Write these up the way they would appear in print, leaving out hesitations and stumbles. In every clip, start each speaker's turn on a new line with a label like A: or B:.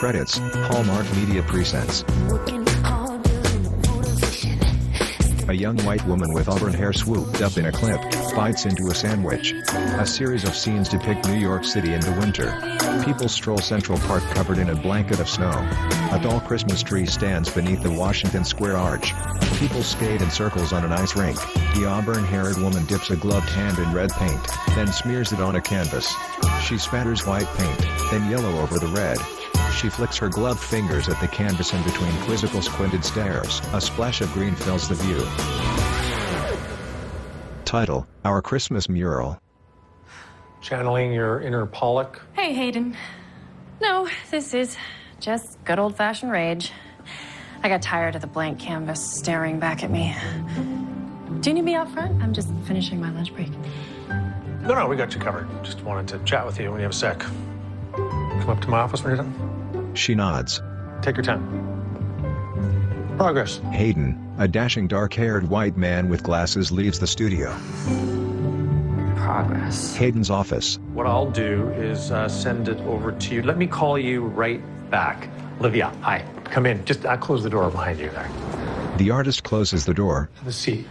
A: Credits: Hallmark Media presents. A young white woman with auburn hair swooped up in a clip, bites into a sandwich. A series of scenes depict New York City in the winter. People stroll Central Park covered in a blanket of snow. A tall Christmas tree stands beneath the Washington Square Arch. People skate in circles on an ice rink. The auburn-haired woman dips a gloved hand in red paint, then smears it on a canvas. She spatters white paint, then yellow over the red. She flicks her gloved fingers at the canvas in between quizzical squinted stares. A splash of green fills the view. Title: Our Christmas Mural.
B: Channeling your inner Pollock.
C: Hey, Hayden. No, this is just good old-fashioned rage. I got tired of the blank canvas staring back at me. Do you need me out front? I'm just finishing my lunch break.
B: No, we got you covered. Just wanted to chat with you when you have a sec. Come up to my office when you're done.
A: She nods.
B: Take your time. Progress.
A: Hayden, a dashing dark-haired white man with glasses, leaves the studio.
C: Progress.
A: Hayden's office.
B: What I'll do is send it over to you. Let me call you right back. Olivia, hi. Come in. Just close the door behind you there.
A: The artist closes the door.
B: Have a seat.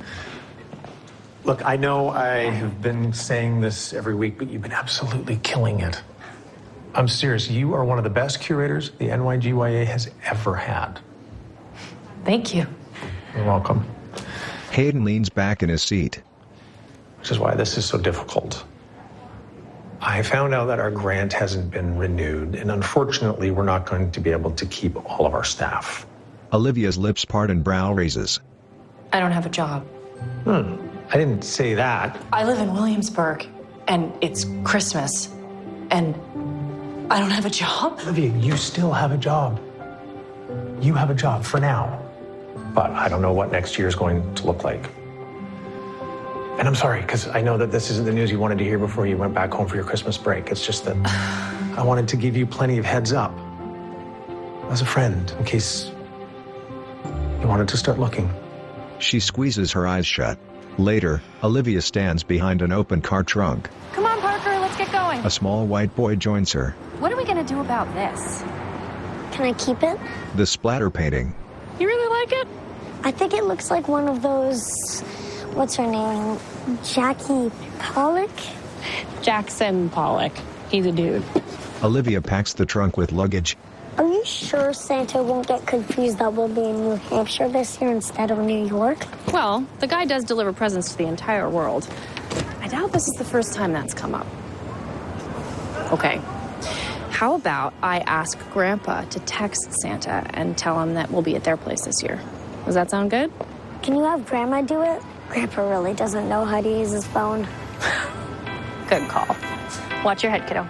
B: Look, I know I have been saying this every week, but you've been absolutely killing it. I'm serious. You are one of the best curators the NYGYA has ever had.
C: Thank you.
B: You're welcome.
A: Hayden leans back in his seat.
B: Which is why this is so difficult. I found out that our grant hasn't been renewed, and unfortunately, we're not going to be able to keep all of our staff.
A: Olivia's lips part and brow raises.
C: I don't have a job.
B: I didn't say that.
C: I live in Williamsburg, and it's Christmas, and I don't have a job.
B: Olivia, you still have a job. You have a job for now. But I don't know what next year is going to look like. And I'm sorry, because I know that this isn't the news you wanted to hear before you went back home for your Christmas break. It's just that I wanted to give you plenty of heads up as a friend in case you wanted to start looking.
A: She squeezes her eyes shut. Later, Olivia stands behind an open car trunk.
C: Come on, Parker, let's get going.
A: A small white boy joins her.
C: What are we gonna do about this?
D: Can I keep it?
A: The splatter painting.
C: You really like it?
D: I think it looks like one of those, what's her name? Jackie Pollock?
E: Jackson Pollock. He's a dude.
A: Olivia packs the trunk with luggage.
D: Are you sure Santa won't get confused that we'll be in New Hampshire this year instead of New York?
E: Well, the guy does deliver presents to the entire world. I doubt this is the first time that's come up. Okay. How about I ask Grandpa to text Santa and tell him that we'll be at their place this year? Does that sound good?
D: Can you have Grandma do it? Grandpa really doesn't know how to use his phone.
E: Good call. Watch your head, kiddo.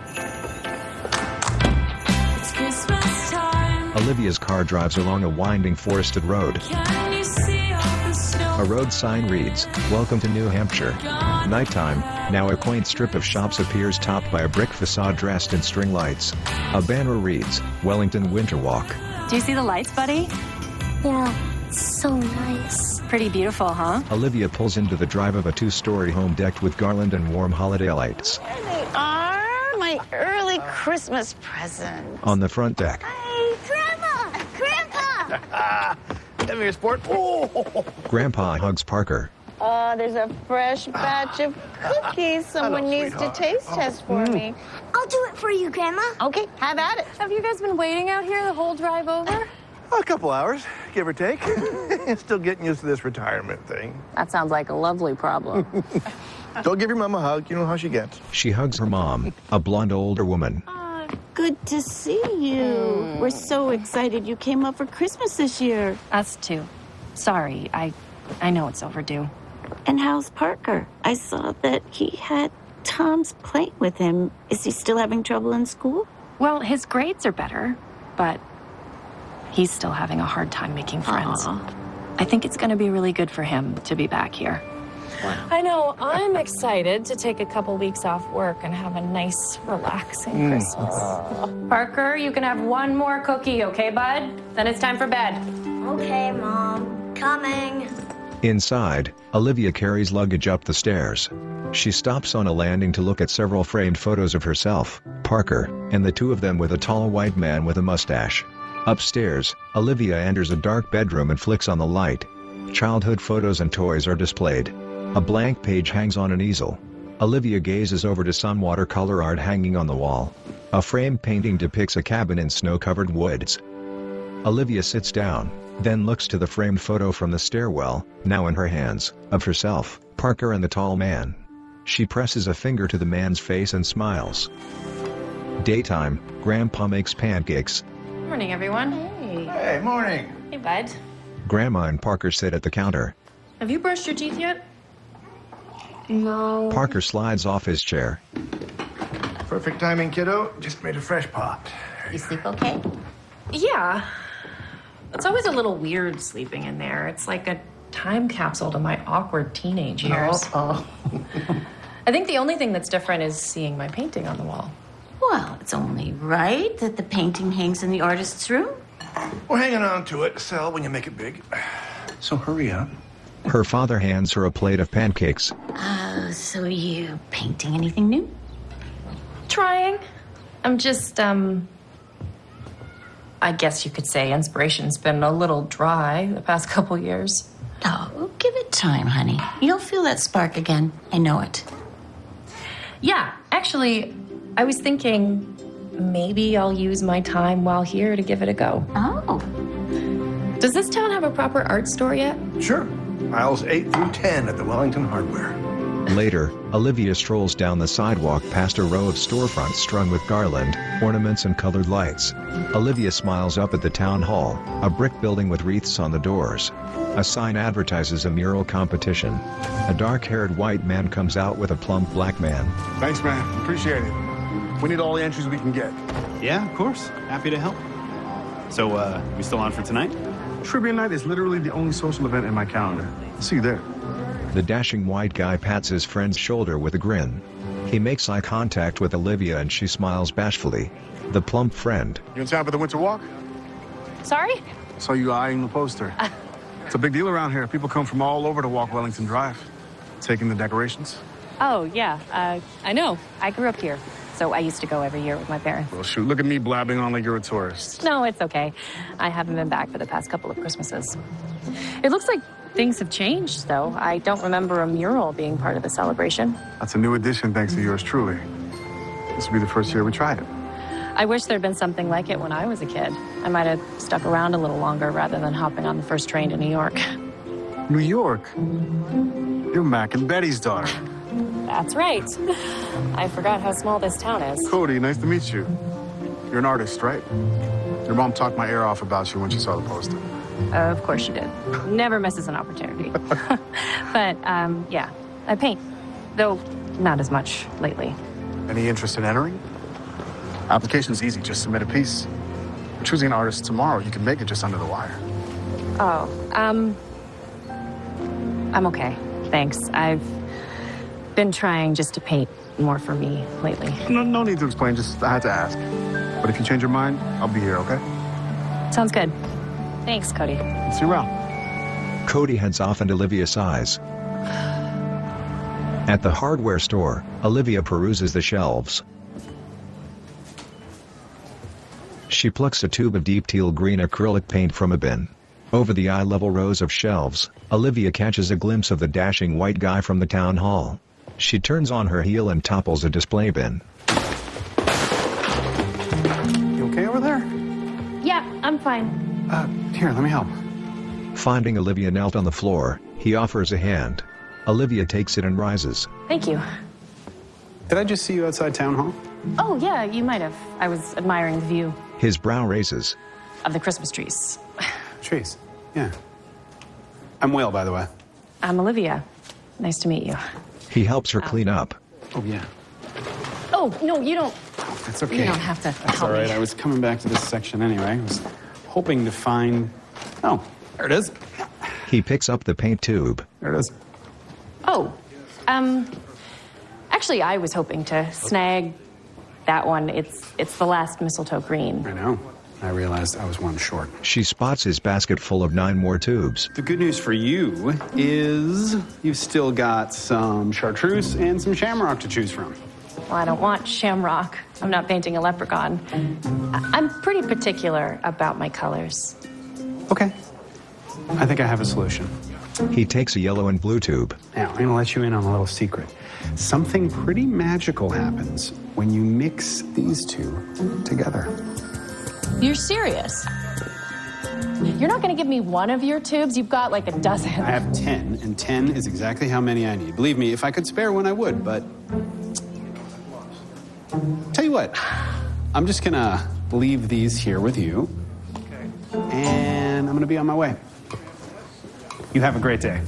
C: It's Christmas time.
A: Olivia's car drives along a winding forested road.
C: Can you see all the snow?
A: A road sign reads, "Welcome to New Hampshire." Nighttime, now a quaint strip of shops appears topped by a brick facade dressed in string lights. A banner reads, "Wellington Winter Walk."
C: Do you see the lights, buddy?
D: Yeah, it's so nice.
C: Pretty beautiful, huh?
A: Olivia pulls into the drive of a two-story home decked with garland and warm holiday lights.
F: There they are, my early Christmas present.
A: On the front deck,
D: Hey, Grandma! Grandpa!
G: Come here, sport. Oh.
A: Grandpa hugs Parker.
F: There's a fresh batch of cookies someone needs to taste test for me.
D: I'll do it for you, Grandma.
F: Okay, have at it.
C: Have you guys been waiting out here the whole drive over?
G: A couple hours, give or take. Still getting used to this retirement thing.
E: That sounds like a lovely problem.
G: Don't give your mom a hug. You know how she gets.
A: She hugs her mom, a blonde older woman.
F: Good to see you. We're so excited you came up for Christmas this year.
C: Us too. Sorry, I know it's overdue.
F: And how's Parker? I saw that he had Tom's playing with him. Is he still having trouble in school?
C: Well, his grades are better, but he's still having a hard time making friends. I think it's going to be really good for him to be back here. I know. I'm excited to take a couple weeks off work and have a nice, relaxing Christmas. Parker, you can have one more cookie, okay, bud? Then it's time for bed.
D: Okay, Mom. Coming.
A: Inside, Olivia carries luggage up the stairs. She stops on a landing to look at several framed photos of herself, Parker, and the two of them with a tall white man with a mustache. Upstairs, Olivia enters a dark bedroom and flicks on the light. Childhood photos and toys are displayed. A blank page hangs on an easel. Olivia gazes over to some watercolor art hanging on the wall. A framed painting depicts a cabin in snow-covered woods. Olivia sits down, then looks to the framed photo from the stairwell, now in her hands, of herself, Parker and the tall man. She presses a finger to the man's face and smiles. Daytime, Grandpa makes pancakes.
C: Morning, everyone.
G: Hey, morning.
C: Hey, bud.
A: Grandma and Parker sit at the counter.
C: Have you brushed your teeth yet?
D: No.
A: Parker slides off his chair.
G: Perfect timing, kiddo. Just made a fresh pot.
F: You sleep okay?
C: Yeah. It's always a little weird sleeping in there. It's like a time capsule to my awkward teenage years.
F: Oh.
C: I think the only thing that's different is seeing my painting on the wall.
F: Well, it's only right that the painting hangs in the artist's room.
G: We're hanging on to it. Sell when you make it big. So hurry up.
A: Her father hands her a plate of pancakes.
F: So you painting anything new?
C: Trying. I'm just, I guess you could say inspiration's been a little dry the past couple years.
F: Oh, give it time, honey. You'll feel that spark again. I know it.
C: Yeah, actually, I was thinking maybe I'll use my time while here to give it a go.
F: Oh.
C: Does this town have a proper art store yet?
G: Sure. Aisles 8 through 10 at the Wellington Hardware.
A: Later, Olivia strolls down the sidewalk past a row of storefronts strung with garland, ornaments and colored lights. Olivia smiles up at the town hall, a brick building with wreaths on the doors. A sign advertises a mural competition. A dark-haired white man comes out with a plump black man.
H: Thanks, man. Appreciate it. We need all the entries we can get.
I: Yeah, of course. Happy to help. So, we still on for tonight?
H: Trivia night is literally the only social event in my calendar. I'll see you there.
A: The dashing white guy pats his friend's shoulder with a grin. He makes eye contact with Olivia and she smiles bashfully. The plump friend.
H: You in town for the winter walk?
C: Sorry?
H: Saw you eyeing the poster. It's a big deal around here. People come from all over to walk Wellington Drive. Taking the decorations.
E: Oh, yeah. I know. I grew up here, so I used to go every year with my parents.
H: Well, shoot, look at me blabbing on like you're a tourist.
E: No, it's okay. I haven't been back for the past couple of Christmases. It looks like things have changed, though. I don't remember a mural being part of the celebration.
H: That's a new addition thanks to yours truly. This will be the first year we tried it.
E: I wish there'd been something like it when I was a kid. I might have stuck around a little longer rather than hopping on the first train to New York.
H: New York? You're Mac and Betty's daughter.
E: That's right. I forgot how small this town is.
H: Cody, nice to meet you. You're an artist, right? Your mom talked my ear off about you when she saw the poster.
E: Of course she did. Never misses an opportunity. But, yeah, I paint. Though not as much lately.
H: Any interest in entering? Application's easy, just submit a piece. We're choosing an artist tomorrow. You can make it just under the wire.
E: Oh, I'm okay. Thanks. I've been trying just to paint more for me lately.
H: No need to explain, just I had to ask. But if you change your mind, I'll be here, okay?
E: Sounds good. Thanks, Cody.
H: See you around.
A: Cody heads off and Olivia sighs. At the hardware store, Olivia peruses the shelves. She plucks a tube of deep teal green acrylic paint from a bin. Over the eye-level rows of shelves, Olivia catches a glimpse of the dashing white guy from the town hall. She turns on her heel and topples a display bin.
H: You okay over there?
E: Yeah, I'm fine.
H: Here, let me help.
A: Finding Olivia knelt on the floor, he offers a hand. Olivia takes it and rises.
E: Thank you.
I: Did I just see you outside town hall?
E: Oh, yeah, you might have. I was admiring the view
A: His brow raises.
E: of the Christmas trees.
I: Trees. Yeah. I'm Will, by the way.
E: I'm Olivia. Nice to meet you.
A: He helps her clean up.
I: Oh, yeah.
E: Oh, no, you don't.
I: That's okay.
E: You don't have to
I: That's
E: help
I: all right.
E: me.
I: I was coming back to this section anyway. I was hoping to find... Oh, there it is.
A: He picks up the paint tube.
I: There it is.
E: Oh, actually, I was hoping to snag that one. It's the last mistletoe green.
I: I know. I realized I was one short.
A: She spots his basket full of 9 more tubes.
I: The good news for you is you've still got some chartreuse and some shamrock to choose from.
C: Well, I don't want shamrock. I'm not painting a leprechaun. I'm pretty particular about my colors.
I: Okay. I think I have a solution.
A: He takes a yellow and blue tube.
I: Now, I'm gonna let you in on a little secret. Something pretty magical happens when you mix these two together.
C: You're serious? You're not gonna give me one of your tubes? You've got like a dozen.
I: I have 10, and 10 is exactly how many I need. Believe me, if I could spare one, I would, but... Tell you what, I'm just gonna leave these here with you, and I'm gonna be on my way. You have a great day.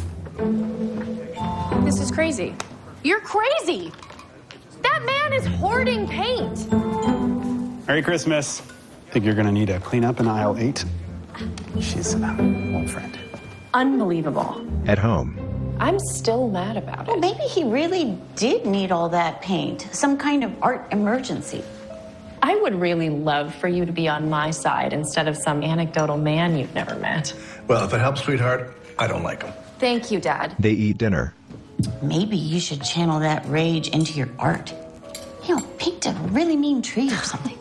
C: This is crazy. You're crazy! That man is hoarding paint!
I: Merry Christmas. Think you're gonna need a clean up in aisle 8? She's an old friend.
C: Unbelievable.
A: At home,
C: I'm still mad about
F: Well,
C: it.
F: maybe he really did need all that paint. Some kind of art emergency.
C: I would really love for you to be on my side instead of some anecdotal man you've never met.
G: Well, if it helps, sweetheart, I don't like him.
C: Thank you, Dad.
A: they eat dinner.
F: Maybe you should channel that rage into your art. You know, paint a really mean tree or something.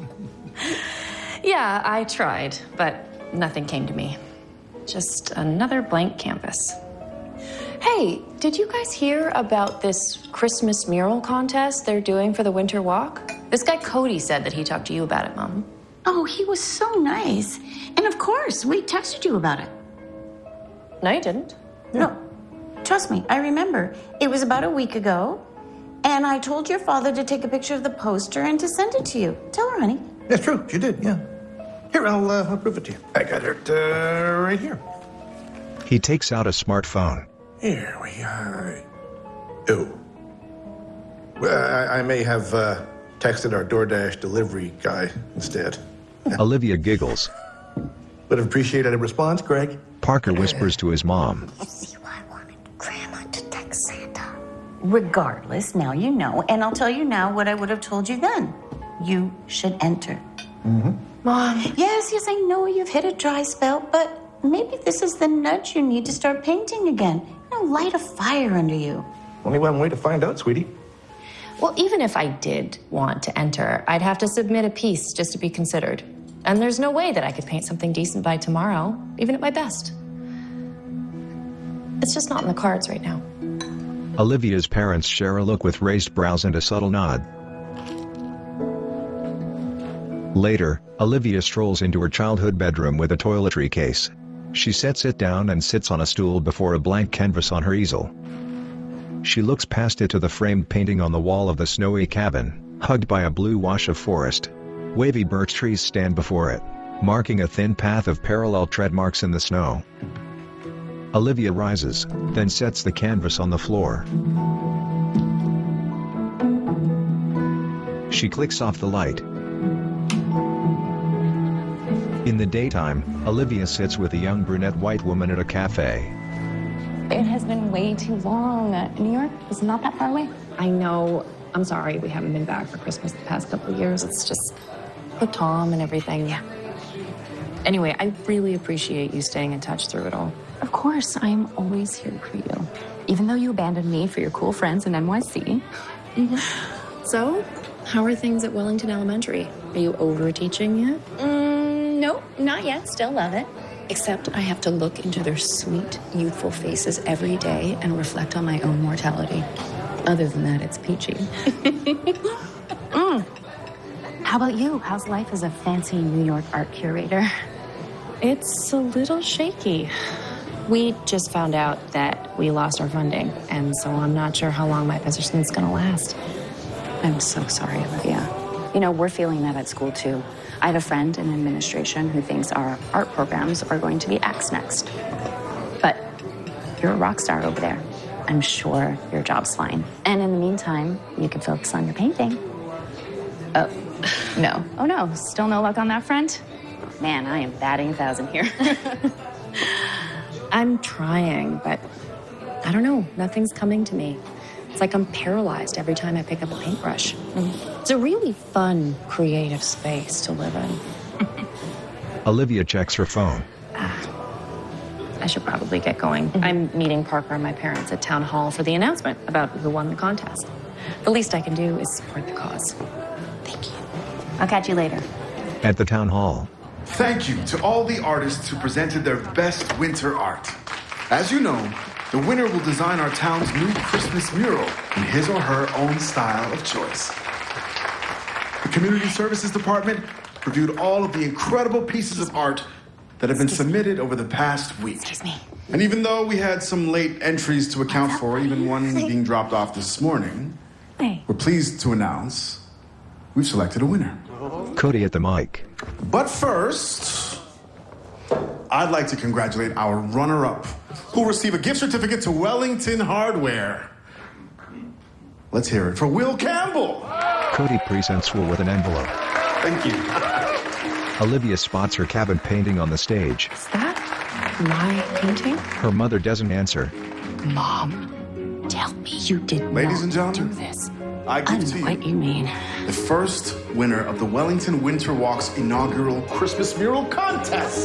C: Yeah, I tried, but nothing came to me. Just another blank canvas. Hey, did you guys hear about this Christmas mural contest they're doing for the Winter Walk? This guy Cody said that he talked to you about it, Mom.
F: Oh, he was so nice. And of course, we texted you about it.
C: No, you didn't.
F: No, trust me, I remember. It was about a week ago, and I told your father to take a picture of the poster and to send it to you. Tell her, honey.
G: That's true. You did, yeah. Here, I'll prove it to you. I got it right here.
A: He takes out a smartphone.
G: Here we are. Oh. Well, I may have texted our DoorDash delivery guy instead.
A: Olivia giggles.
G: Would have appreciated a response, Greg.
A: Parker whispers to his mom.
D: You see why I wanted Grandma to text Santa?
F: Regardless, now you know, and I'll tell you now what I would have told you then. You should enter.
C: Mom.
F: Yes, I know you've hit a dry spell, but maybe this is the nudge you need to start painting again. You know, light a fire under you.
G: Only one way to find out, sweetie.
C: Well, even if I did want to enter, I'd have to submit a piece just to be considered. And there's no way that I could paint something decent by tomorrow, even at my best. It's just not in the cards right now.
A: Olivia's parents share a look with raised brows and a subtle nod. Later, Olivia strolls into her childhood bedroom with a toiletry case. She sets it down and sits on a stool before a blank canvas on her easel. She looks past it to the framed painting on the wall of the snowy cabin, hugged by a blue wash of forest. Wavy birch trees stand before it, marking a thin path of parallel tread marks in the snow. Olivia rises, then sets the canvas on the floor. She clicks off the light. In the daytime, Olivia sits with a young brunette white woman at a cafe.
J: It has been way too long. New York is not that far away.
C: I know. I'm sorry we haven't been back for Christmas the past couple of years. It's just with Tom and everything. Yeah. Anyway, I really appreciate you staying in touch through it all.
J: Of course, I'm always here for you. Even though you abandoned me for your cool friends in NYC.
C: So, how are things at Wellington Elementary? Are you over teaching yet?
J: Nope, not yet. Still love it.
C: Except I have to look into their sweet, youthful faces every day and reflect on my own mortality. Other than that, it's peachy.
J: How about you? How's life as a fancy New York art curator?
C: It's a little shaky. We just found out that we lost our funding, and so I'm not sure how long my position's gonna last.
J: I'm so sorry, Olivia. You know, we're feeling that at school, too. I have a friend in administration who thinks our art programs are going to be axed next. But you're a rock star over there. I'm sure your job's fine. And in the meantime, you can focus on your painting. Oh, no. Oh, no. Still no luck on that front? Man, I am batting 1,000 here.
C: I'm trying, but I don't know. Nothing's coming to me. It's like I'm paralyzed every time I pick up a paintbrush. It's a really fun, creative space to live in.
A: Olivia checks her phone.
E: I should probably get going. I'm meeting Parker and my parents at town hall for the announcement about who won the contest. The least I can do is support the cause. Thank you. I'll catch you later.
A: At the town hall,
H: Thank you to all the artists who presented their best winter art. As you know, the winner will design our town's new Christmas mural in his or her own style of choice. The Community Services Department reviewed all of the incredible pieces of art that have been submitted over the past week.
E: Excuse me.
H: And even though we had some late entries to account for, even one being dropped off this morning, we're pleased to announce we've selected a winner.
A: Cody at the mic.
H: But first, I'd like to congratulate our runner-up, who'll receive a gift certificate to Wellington Hardware. Let's hear it for Will Campbell.
A: Cody presents Will with an envelope.
H: Thank you.
A: Olivia spots her cabin painting on the stage.
E: Is that my painting?
A: Her mother doesn't answer.
E: Mom, tell me you did
H: Ladies and
E: not
H: gentlemen,
E: do this.
H: I give to
E: What you mean?
H: the first winner of the Wellington Winter Walk's inaugural Christmas mural contest.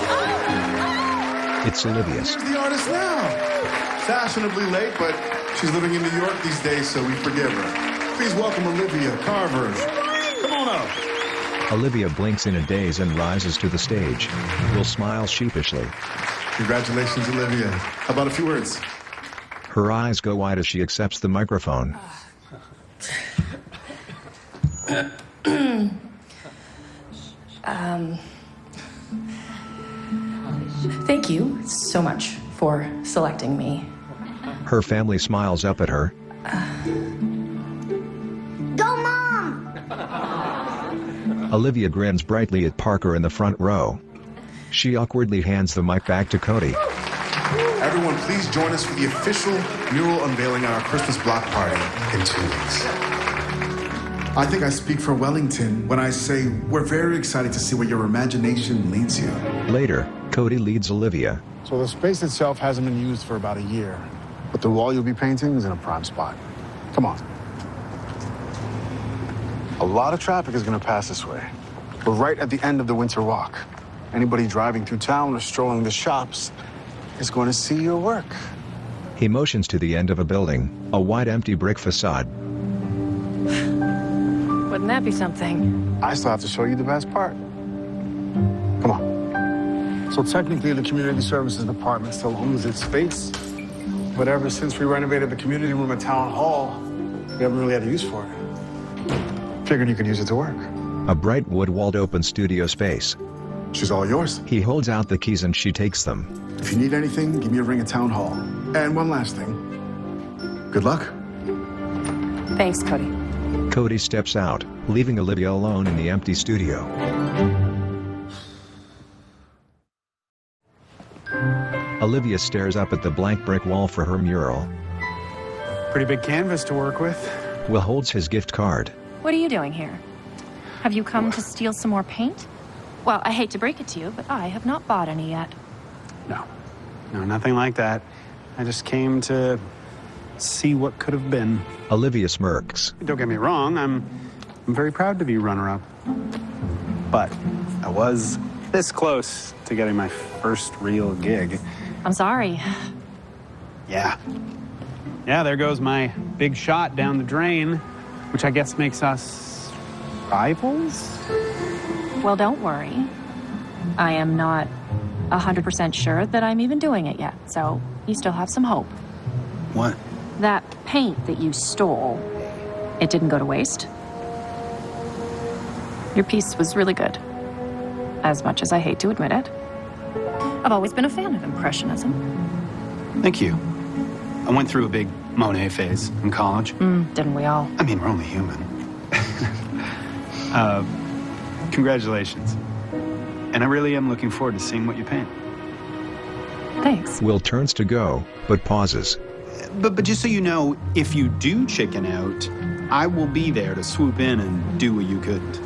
A: It's Olivia.
H: Here's the artist now. Fashionably late, but she's living in New York these days, so we forgive her. Please welcome Olivia Carver. Come on up.
A: Olivia blinks in a daze and rises to the stage. Will smiles sheepishly.
H: Congratulations, Olivia. How about a few words?
A: Her eyes go wide as she accepts the microphone.
C: Thank you so much for selecting me.
A: Her family smiles up at her.
D: Go, Mom!
A: Olivia grins brightly at Parker in the front row. She awkwardly hands the mic back to Cody.
H: Everyone, please join us for the official mural unveiling at our Christmas block party in 2 weeks. I think I speak for Wellington when I say we're very excited to see where your imagination leads you.
A: Later, Cody leads Olivia.
H: So the space itself hasn't been used for about a year, but the wall you'll be painting is in a prime spot. Come on. A lot of traffic is going to pass this way. We're right at the end of the winter walk. Anybody driving through town or strolling the shops is going to see your work.
A: He motions to the end of a building, a wide empty brick facade.
E: Wouldn't that be something?
H: I still have to show you the best part. Come on. So technically, the Community Services Department still owns its space. But ever since we renovated the community room at Town Hall, we haven't really had a use for it. Figured you could use it to work.
A: A bright wood-walled open studio space.
H: She's all yours.
A: He holds out the keys and she takes them.
H: If you need anything, give me a ring at Town Hall. And one last thing. Good luck.
E: Thanks, Cody.
A: Cody steps out, leaving Olivia alone in the empty studio. Olivia stares up at the blank brick wall for her mural.
I: Pretty big canvas to work with.
A: Will holds his gift card.
C: What are you doing here? Have you come to steal some more paint? Well, I hate to break it to you, but I have not bought any yet.
I: No, nothing like that. I just came to see what could have been.
A: Olivia smirks.
I: Don't get me wrong, I'm very proud to be runner-up. But I was this close to getting my first real gig.
C: I'm sorry.
I: Yeah, there goes my big shot down the drain, which I guess makes us rivals?
C: Well, don't worry. I am not 100% sure that I'm even doing it yet, so you still have some hope.
I: What?
C: That paint that you stole, it didn't go to waste. Your piece was really good, as much as I hate to admit it. I've always been a fan of Impressionism.
I: Thank you. I went through a big Monet phase in college.
C: Didn't we all?
I: I mean, we're only human. Congratulations. And I really am looking forward to seeing what you paint.
C: Thanks.
A: Will turns to go, but pauses.
I: But just so you know, if you do chicken out, I will be there to swoop in and do what you couldn't.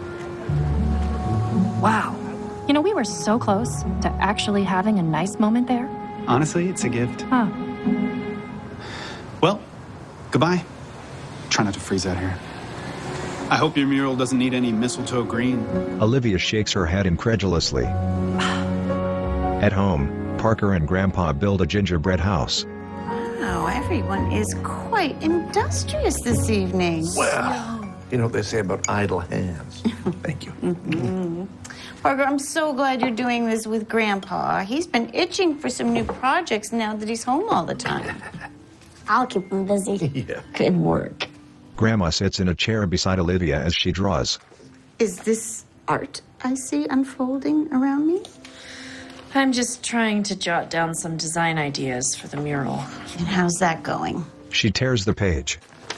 C: Wow. You know, we were so close to actually having a nice moment there.
I: Honestly, it's a gift.
C: Huh.
I: Well, goodbye. Try not to freeze out here. I hope your mural doesn't need any mistletoe green.
A: Olivia shakes her head incredulously. At home, Parker and Grandpa build a gingerbread house.
F: Wow, everyone is quite industrious this evening.
G: Well, you know what they say about idle hands. Thank you.
F: Parker, I'm so glad you're doing this with Grandpa. He's been itching for some new projects now that he's home all the time.
D: I'll keep him busy.
G: Yeah.
D: Good work.
A: Grandma sits in a chair beside Olivia as she draws.
F: Is this art I see unfolding around me?
C: I'm just trying to jot down some design ideas for the mural.
F: And how's that going?
A: She tears the page.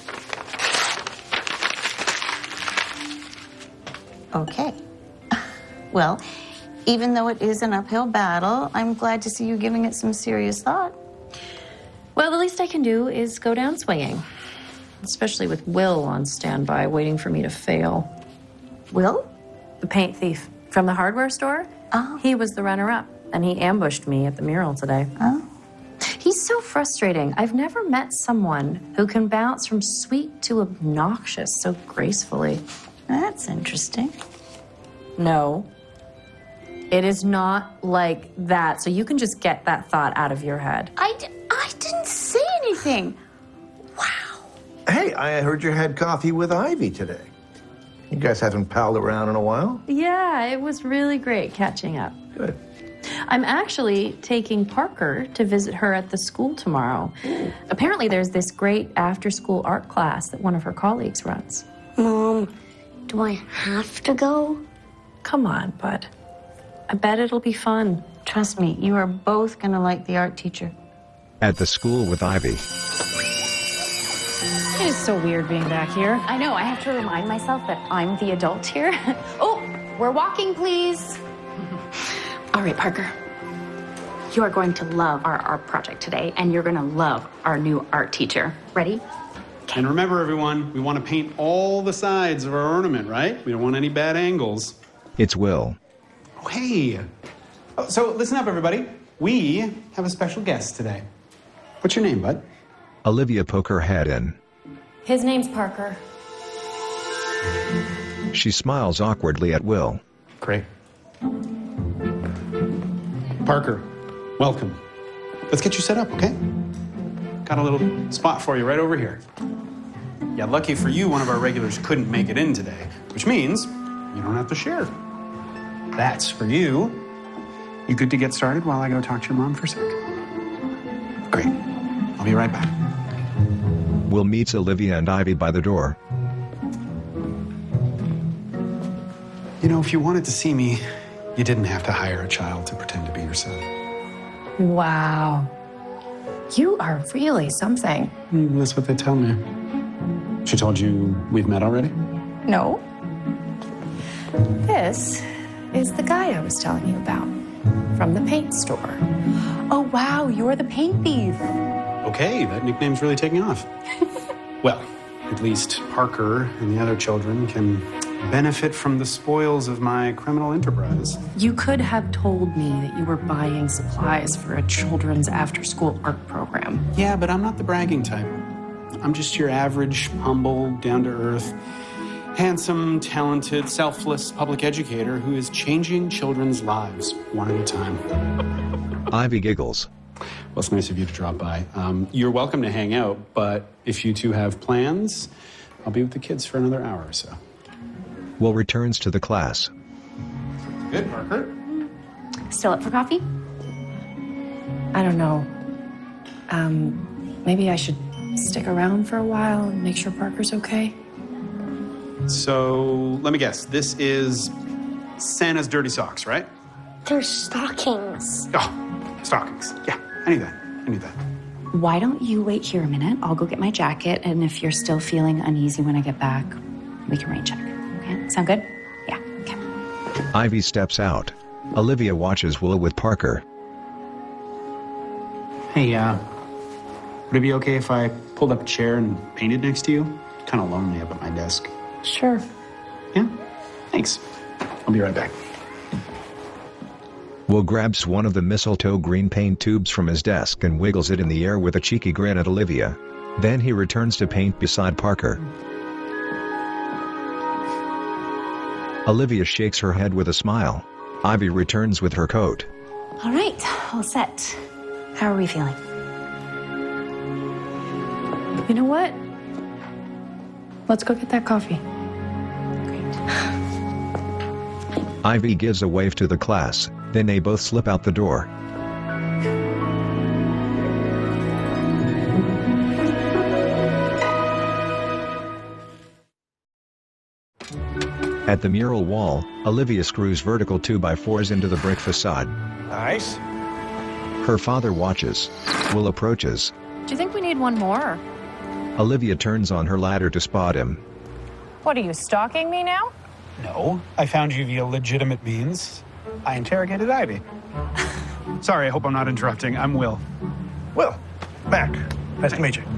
F: Okay. Well, even though it is an uphill battle, I'm glad to see you giving it some serious thought.
C: Well, the least I can do is go down swinging. Especially with Will on standby, waiting for me to fail.
F: Will?
C: The paint thief from the hardware store?
F: Oh.
C: He was the runner-up, and he ambushed me at the mural today.
F: Oh.
C: He's so frustrating. I've never met someone who can bounce from sweet to obnoxious so gracefully.
F: That's interesting.
C: No. It is not like that, so you can just get that thought out of your head.
F: I didn't say anything. Wow.
G: Hey, I heard you had coffee with Ivy today. You guys haven't palled around in a while?
C: Yeah, it was really great catching up.
G: Good.
C: I'm actually taking Parker to visit her at the school tomorrow. Apparently there's this great after-school art class that one of her colleagues runs.
D: Mom, do I have to go?
C: Come on, bud. I bet it'll be fun.
F: Trust me, you are both gonna like the art teacher.
A: At the school with Ivy.
C: It is so weird being back here.
J: I know, I have to remind myself that I'm the adult here. Oh, we're walking, please. All right, Parker. You are going to love our art project today, and you're going to love our new art teacher. Ready?
I: And remember, everyone, we want to paint all the sides of our ornament, right? We don't want any bad angles.
A: It's Will.
I: Oh, hey. Oh, so listen up, everybody. We have a special guest today. What's your name, bud?
A: Olivia pokes her head in.
C: His name's Parker.
A: She smiles awkwardly at Will.
I: Great. Parker, welcome. Let's get you set up, okay? Got a little spot for you right over here. Yeah, lucky for you, one of our regulars couldn't make it in today, which means you don't have to share. That's for you. You good to get started while I go talk to your mom for a sec? Great. I'll be right back.
A: Will meets Olivia and Ivy by the door.
I: You know, if you wanted to see me, you didn't have to hire a child to pretend to be your son.
C: Wow. You are really something.
I: That's what they tell me. She told you we've met already?
C: No. This is the guy I was telling you about from the paint store. Oh, wow, you're the paint thief.
I: Okay, that nickname's really taking off. Well, at least Parker and the other children can benefit from the spoils of my criminal enterprise.
C: You could have told me that you were buying supplies for a children's after-school art program.
I: Yeah, but I'm not the bragging type. I'm just your average, humble, down-to-earth, handsome, talented, selfless public educator who is changing children's lives one at a time.
A: Ivy giggles.
I: Well, it's nice of you to drop by. You're welcome to hang out, but if you two have plans, I'll be with the kids for another hour or so.
A: Will returns to the class.
I: Good, Parker.
J: Still up for coffee?
C: I don't know. Maybe I should stick around for a while and make sure Parker's okay.
I: So, let me guess. This is Santa's dirty socks, right?
D: They're stockings.
I: Oh, stockings. Yeah, I knew that.
J: Why don't you wait here a minute? I'll go get my jacket, and if you're still feeling uneasy when I get back, we can rain check. Okay? Sound good? Yeah, okay.
A: Ivy steps out. Olivia watches Will with Parker.
I: Hey, would it be okay if I pulled up a chair and painted next to you? Kind of lonely up at my desk.
C: Sure.
I: Yeah? Thanks. I'll be right back.
A: Will grabs one of the mistletoe green paint tubes from his desk and wiggles it in the air with a cheeky grin at Olivia. Then he returns to paint beside Parker. Olivia shakes her head with a smile. Ivy returns with her coat.
J: All right, all set. How are we feeling?
C: You know what? Let's go get that coffee.
A: Ivy gives a wave to the class, then they both slip out the door. At the mural wall, Olivia screws vertical 2x4s into the brick facade.
B: Nice.
A: Her father watches. Will approaches.
C: Do you think we need one more?
A: Olivia turns on her ladder to spot him.
C: What, are you stalking me now?
I: No, I found you via legitimate means. I interrogated Ivy. Sorry, I hope I'm not interrupting. I'm Will.
B: Will, Mac, nice to meet you.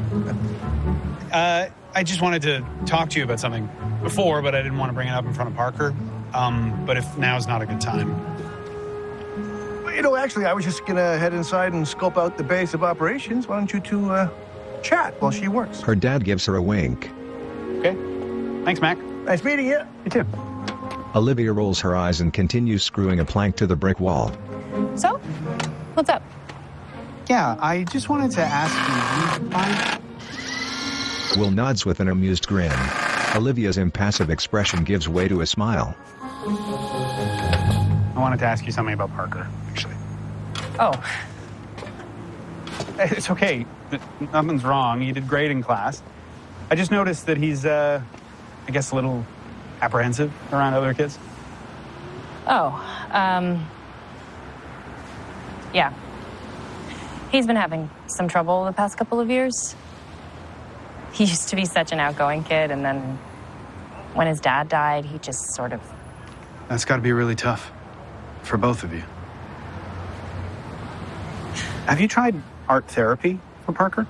I: I just wanted to talk to you about something before, but I didn't want to bring it up in front of Parker. But if now's not a good time.
K: Well, you know, actually, I was just gonna head inside and scope out the base of operations. Why don't you two chat while she works?
A: Her dad gives her a wink.
I: Okay. Thanks, Mac.
K: Nice meeting you.
I: You too.
A: Olivia rolls her eyes and continues screwing a plank to the brick wall.
C: So, what's up?
I: Yeah, I just wanted to ask you,
A: Will nods with an amused grin. Olivia's impassive expression gives way to a smile.
I: I wanted to ask you something about Parker, actually.
C: Oh,
I: It's okay. Nothing's wrong. You did great in class. I just noticed that he's, I guess, a little apprehensive around other kids.
C: Yeah. He's been having some trouble the past couple of years. He used to be such an outgoing kid, and then when his dad died, he just sort of...
I: That's got to be really tough for both of you. Have you tried art therapy for Parker?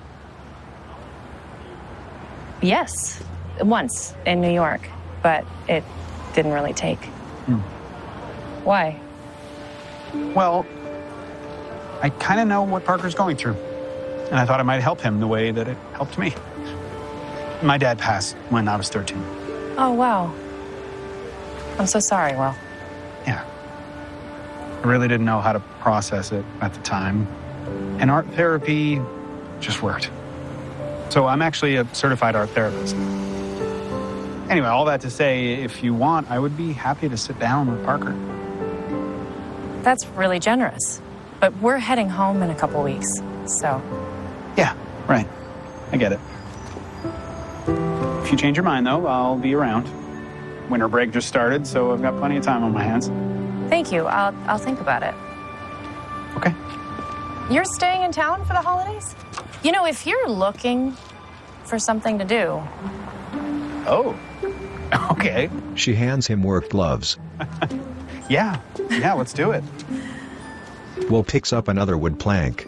C: Yes, once in New York, but it didn't really take. Why?
I: Well, I kind of know what Parker's going through, and I thought it might help him the way that it helped me. My dad passed when I was 13.
C: Oh, wow. I'm so sorry, Will.
I: Yeah. I really didn't know how to process it at the time. And art therapy just worked. So I'm actually a certified art therapist. Anyway, all that to say, if you want, I would be happy to sit down with Parker.
C: That's really generous. But we're heading home in a couple weeks, so...
I: Yeah, right. I get it. If you change your mind, though, I'll be around. Winter break just started, so I've got plenty of time on my hands.
C: Thank you. I'll think about it.
I: Okay.
C: You're staying in town for the holidays? You know, if you're looking for something to do...
I: Oh, okay.
A: She hands him work gloves.
I: Yeah, let's do it.
A: Will picks up another wood plank.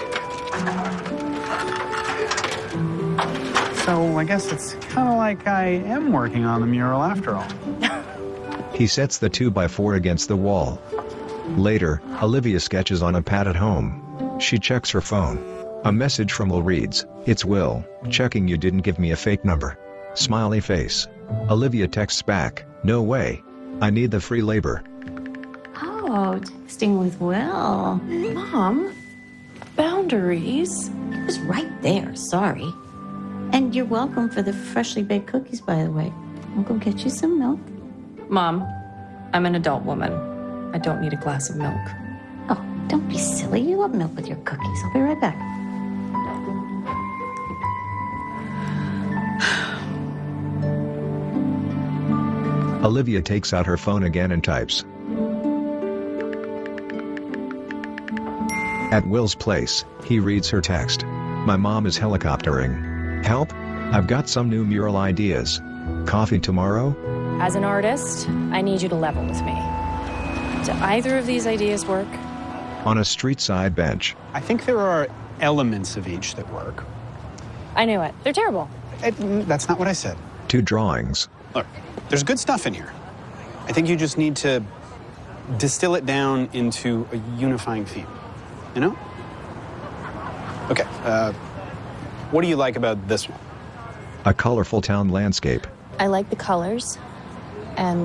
I: So I guess it's kind of like I am working on the mural after all.
A: He sets the 2x4 against the wall. Later, Olivia sketches on a pad at home. She checks her phone. A message from Will reads, "It's Will, checking you didn't give me a fake number." Smiley face. Olivia texts back, "No way. I need the free labor."
F: Oh, texting with Will.
C: Mom, boundaries.
F: It was right there, sorry. And you're welcome for the freshly baked cookies, by the way. I'll go get you some milk.
C: Mom, I'm an adult woman. I don't need a glass of milk.
F: Oh, don't be silly. You love milk with your cookies. I'll be right back.
A: Olivia takes out her phone again and types. At Will's place, he reads her text. "My mom is helicoptering. Help? I've got some new mural ideas. Coffee tomorrow?"
C: As an artist, I need you to level with me. Do either of these ideas work?
A: On a street side bench.
I: I think there are elements of each that work.
C: I knew it. They're terrible.
I: That's not what I said.
A: 2 drawings.
I: Look, there's good stuff in here. I think you just need to distill it down into a unifying theme, you know? Okay, what do you like about this one?
A: A colorful town landscape.
C: I like the colors, and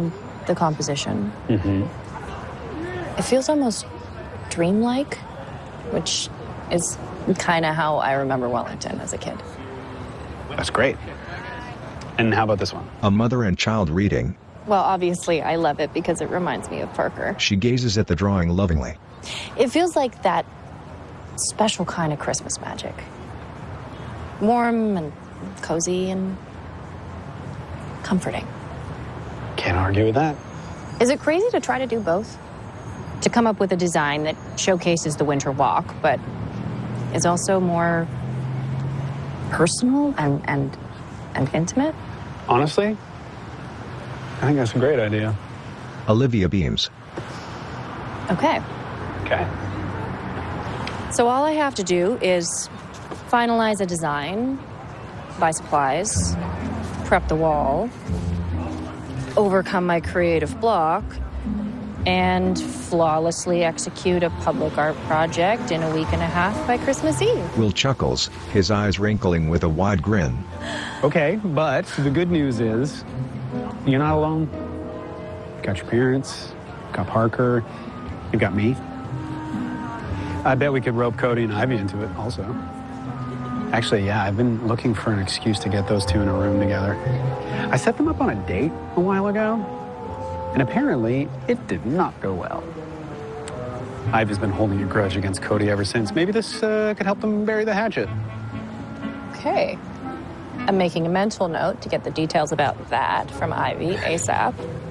E: the composition.
I: Mm-hmm.
E: It feels almost dreamlike, which is kind of how I remember Wellington as a kid.
I: That's great. And how about this one?
A: A mother and child reading.
E: Well, obviously, I love it because it reminds me of Parker.
A: She gazes at the drawing lovingly.
E: It feels like that special kind of Christmas magic. Warm and cozy and comforting.
I: Can't argue with that.
E: Is it crazy to try to do both? To come up with a design that showcases the winter walk, but is also more personal and intimate?
I: Honestly, I think that's a great idea.
A: Olivia beams.
E: Okay.
I: Okay.
E: So all I have to do is finalize a design, buy supplies, prep the wall, overcome my creative block, and flawlessly execute a public art project in a week and a half by Christmas Eve.
A: Will chuckles, his eyes wrinkling with a wide grin.
I: Okay, but the good news is you're not alone. You've got your parents, you've got Parker, you've got me. I bet we could rope Cody and Ivy into it also. Actually, yeah, I've been looking for an excuse to get those two in a room together. I set them up on a date a while ago, and apparently it did not go well. Ivy's been holding a grudge against Cody ever since. Maybe this could help them bury the hatchet.
E: Okay. I'm making a mental note to get the details about that from Ivy ASAP.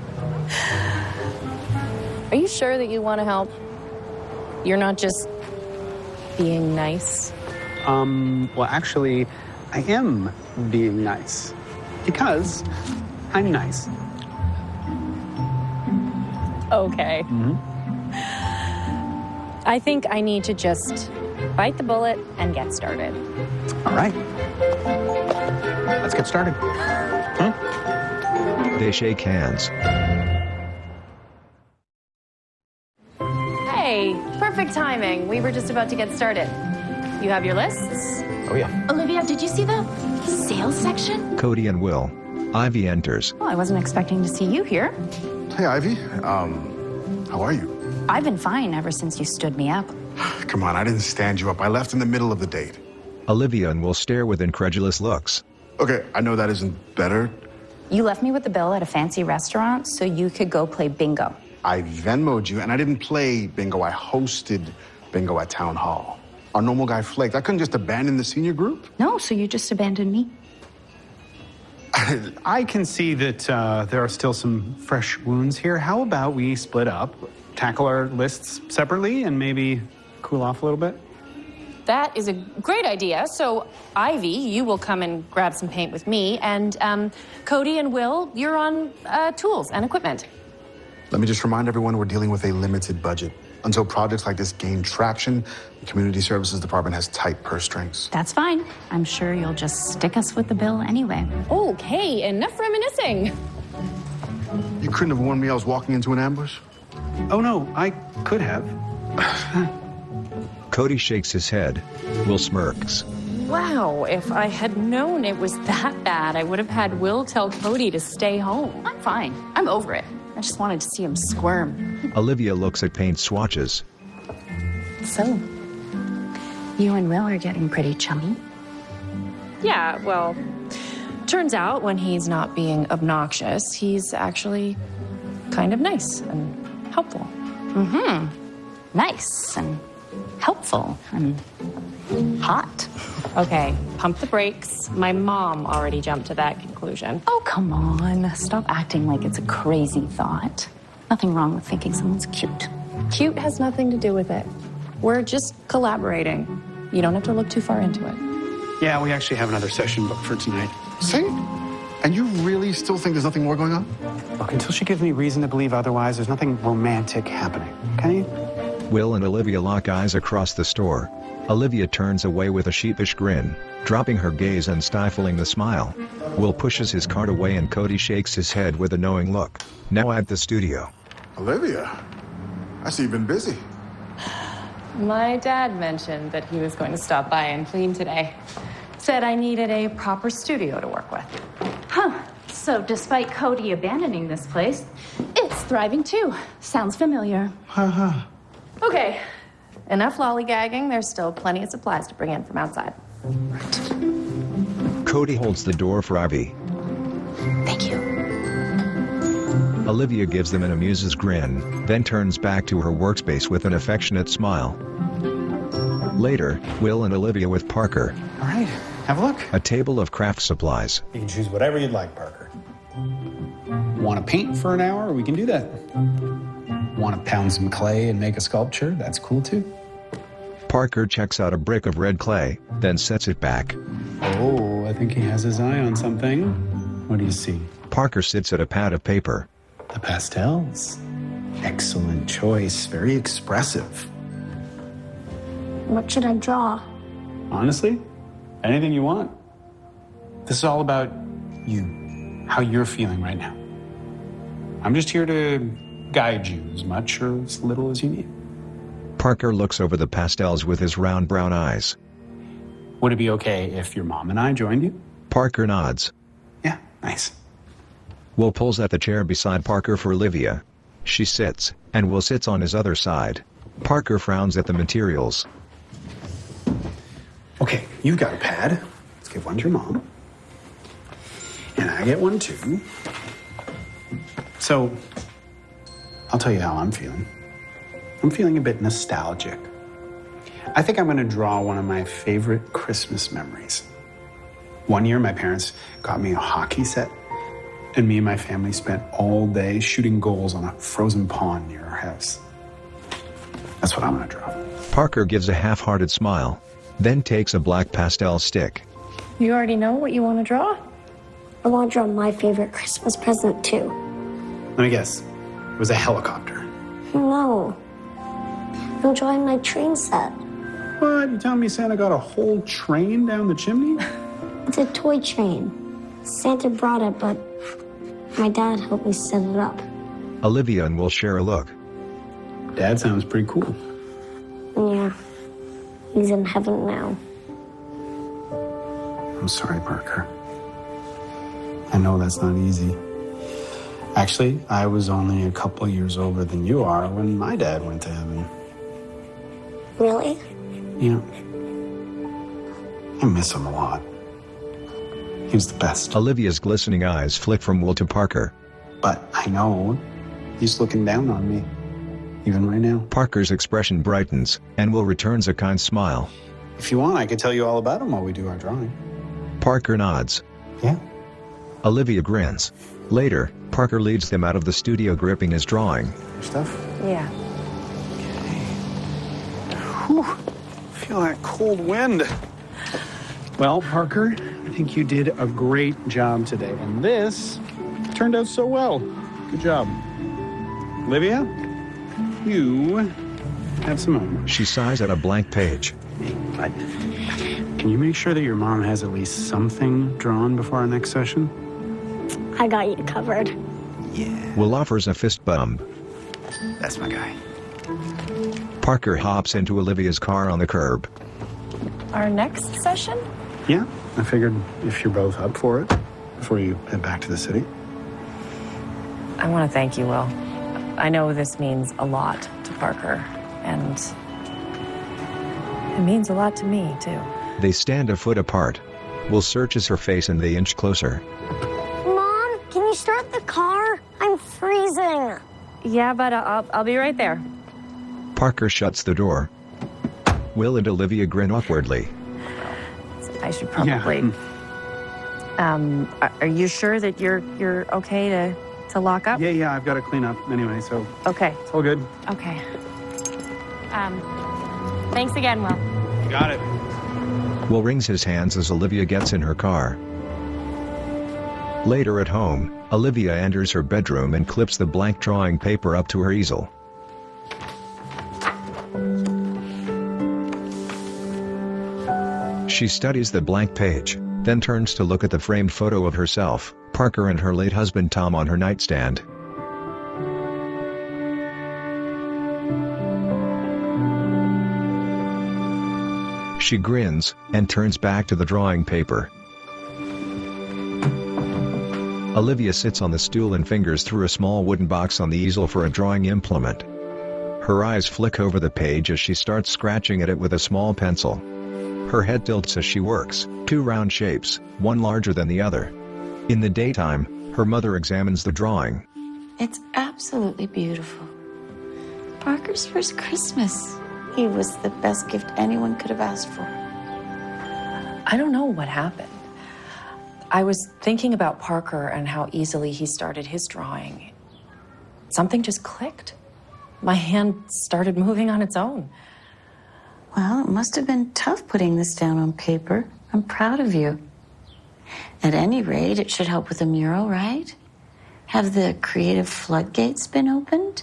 E: Are you sure that you want to help? You're not just being nice?
I: Well, actually, I am being nice. Because I'm nice.
E: Okay.
I: Mm-hmm.
E: I think I need to just bite the bullet and get started.
I: All right. Let's get started.
A: They shake hands.
E: Hey, perfect timing. We were just about to get started. You have your lists?
B: Oh, yeah.
J: Olivia, did you see the sales section?
A: Cody and Will. Ivy enters.
J: Well, I wasn't expecting to see you here.
G: Hey, Ivy. How are you?
J: I've been fine ever since you stood me up.
G: Come on, I didn't stand you up. I left in the middle of the date.
A: Olivia and Will stare with incredulous looks.
G: Okay, I know that isn't better.
J: You left me with the bill at a fancy restaurant so you could go play bingo.
G: I Venmo'd you, and I didn't play bingo. I hosted bingo at Town Hall. Our normal guy flaked. I couldn't just abandon the senior group.
J: No, so you just abandoned me?
I: I can see that there are still some fresh wounds here. How about we split up, tackle our lists separately, and maybe cool off a little bit?
E: That is a great idea. So, Ivy, you will come and grab some paint with me, and Cody and Will, you're on tools and equipment.
G: Let me just remind everyone we're dealing with a limited budget. Until projects like this gain traction, the Community Services Department has tight purse strings.
J: That's fine. I'm sure you'll just stick us with the bill anyway.
E: Okay, enough reminiscing.
G: You couldn't have warned me I was walking into an ambush?
I: Oh, no, I could have.
A: Cody shakes his head. Will smirks.
E: Wow, if I had known it was that bad, I would have had Will tell Cody to stay home.
J: I'm fine. I'm over it. I just wanted to see him squirm.
A: Olivia looks at paint swatches.
J: So, you and Will are getting pretty chummy.
E: Yeah, well, turns out when he's not being obnoxious, he's actually kind of nice and helpful.
J: Mm-hmm. Nice and helpful and hot.
E: Okay, pump the brakes. My mom already jumped to that conclusion.
J: Oh, come on. Stop acting like it's a crazy thought. Nothing wrong with thinking someone's cute.
E: Cute has nothing to do with it. We're just collaborating. You don't have to look too far into it.
I: Yeah, we actually have another session booked for tonight.
G: See? And you really still think there's nothing more going on?
I: Look, until she gives me reason to believe otherwise, there's nothing romantic happening, okay?
A: Will and Olivia lock eyes across the store. Olivia turns away with a sheepish grin, dropping her gaze and stifling the smile. Will pushes his cart away and Cody shakes his head with a knowing look. Now at the studio.
G: Olivia, I see you've been busy.
E: My dad mentioned that he was going to stop by and clean today. Said I needed a proper studio to work with.
J: Huh. So despite Cody abandoning this place, it's
E: thriving too. Sounds familiar.
I: Haha.
E: Okay, enough lollygagging. There's still plenty of supplies to bring in from outside.
A: Cody holds the door for Ivy.
E: Thank you.
A: Olivia gives them an amused grin, then turns back to her workspace with an affectionate smile. Later, Will and Olivia with Parker.
I: All right, have a look.
A: A table of craft supplies.
I: You can choose whatever you'd like, Parker. Want to paint for an hour? We can do that. Want to pound some clay and make a sculpture? That's cool too.
A: Parker checks out a brick of red clay, then sets it back.
I: Oh, I think he has his eye on something. What do you see?
A: Parker sits at a pad of paper.
I: The pastels. Excellent choice. Very expressive.
D: What should I draw?
I: Honestly, anything you want. This is all about you, how you're feeling right now. I'm just here to guide you as much or as little as you need.
A: Parker looks over the pastels with his round brown eyes.
I: Would it be okay if your mom and I joined you?
A: Parker nods.
I: Yeah, nice.
A: Will pulls at the chair beside Parker for Olivia. She sits, and Will sits on his other side. Parker frowns at the materials.
I: Okay, you've got a pad. Let's give one to your mom. And I get one too. So, I'll tell you how I'm feeling. I'm feeling a bit nostalgic. I think I'm gonna draw one of my favorite Christmas memories. One year, my parents got me a hockey set, and me and my family spent all day shooting goals on a frozen pond near our house. That's what I'm gonna draw.
A: Parker gives a half-hearted smile, then takes a black pastel stick.
E: You already know what you want to draw?
D: I want to draw my favorite Christmas present too.
I: Let me guess. It was a helicopter.
D: No. I'm drawing my train set.
I: What? You telling me Santa got a whole train down the chimney?
D: It's a toy train. Santa brought it, but my dad helped me set it up.
A: Olivia and Will share a look.
I: Dad sounds pretty cool.
D: Yeah. He's in heaven now.
I: I'm sorry, Parker. I know that's not easy. Actually, I was only a couple years older than you are when my dad went to heaven.
D: Really?
I: Yeah. I miss him a lot. He was the best.
A: Olivia's glistening eyes flick from Will to Parker.
I: But I know he's looking down on me, even right now.
A: Parker's expression brightens, and Will returns a kind smile.
I: If you want, I could tell you all about him while we do our drawing.
A: Parker nods.
I: Yeah.
A: Olivia grins. Later, Parker leads them out of the studio gripping his drawing.
I: Your stuff?
E: Yeah.
I: Whew. Feel that cold wind. Well, Parker, I think you did a great job today. And this turned out so well. Good job. Olivia, you have some homework.
A: She sighs at a blank page.
I: Hey, bud. Can you make sure that your mom has at least something drawn before our next session?
D: I got you covered.
I: Yeah.
A: Will offers a fist bump.
I: That's my guy.
A: Parker hops into Olivia's car on the curb.
E: Our next session?
I: Yeah, I figured if you're both up for it before you head back to the city.
C: I want to thank you, Will. I know this means a lot to Parker, and it means a lot to me, too.
A: They stand a foot apart. Will searches her face and they inch closer.
D: Mom, can you start the car? I'm freezing.
C: Yeah, but I'll be right there.
A: Parker shuts the door. Will and Olivia grin awkwardly.
C: I should probably... Are you sure that you're okay to lock up?
I: Yeah, I've got to clean up anyway, so
C: Okay.
I: it's all good.
C: Okay. Thanks again, Will.
I: You got it.
A: Will wrings his hands as Olivia gets in her car. Later at home, Olivia enters her bedroom and clips the blank drawing paper up to her easel. She studies the blank page, then turns to look at the framed photo of herself, Parker and her late husband Tom on her nightstand. She grins, and turns back to the drawing paper. Olivia sits on the stool and fingers through a small wooden box on the easel for a drawing implement. Her eyes flick over the page as she starts scratching at it with a small pencil. Her head tilts as she works, 2 round shapes, one larger than the other. In the daytime, her mother examines the drawing.
F: It's absolutely beautiful. Parker's first Christmas. He was the best gift anyone could have asked for.
C: I don't know what happened. I was thinking about Parker and how easily he started his drawing. Something just clicked. My hand started moving on its own.
F: Well, it must have been tough putting this down on paper. I'm proud of you. At any rate, it should help with a mural, right? Have the creative floodgates been opened?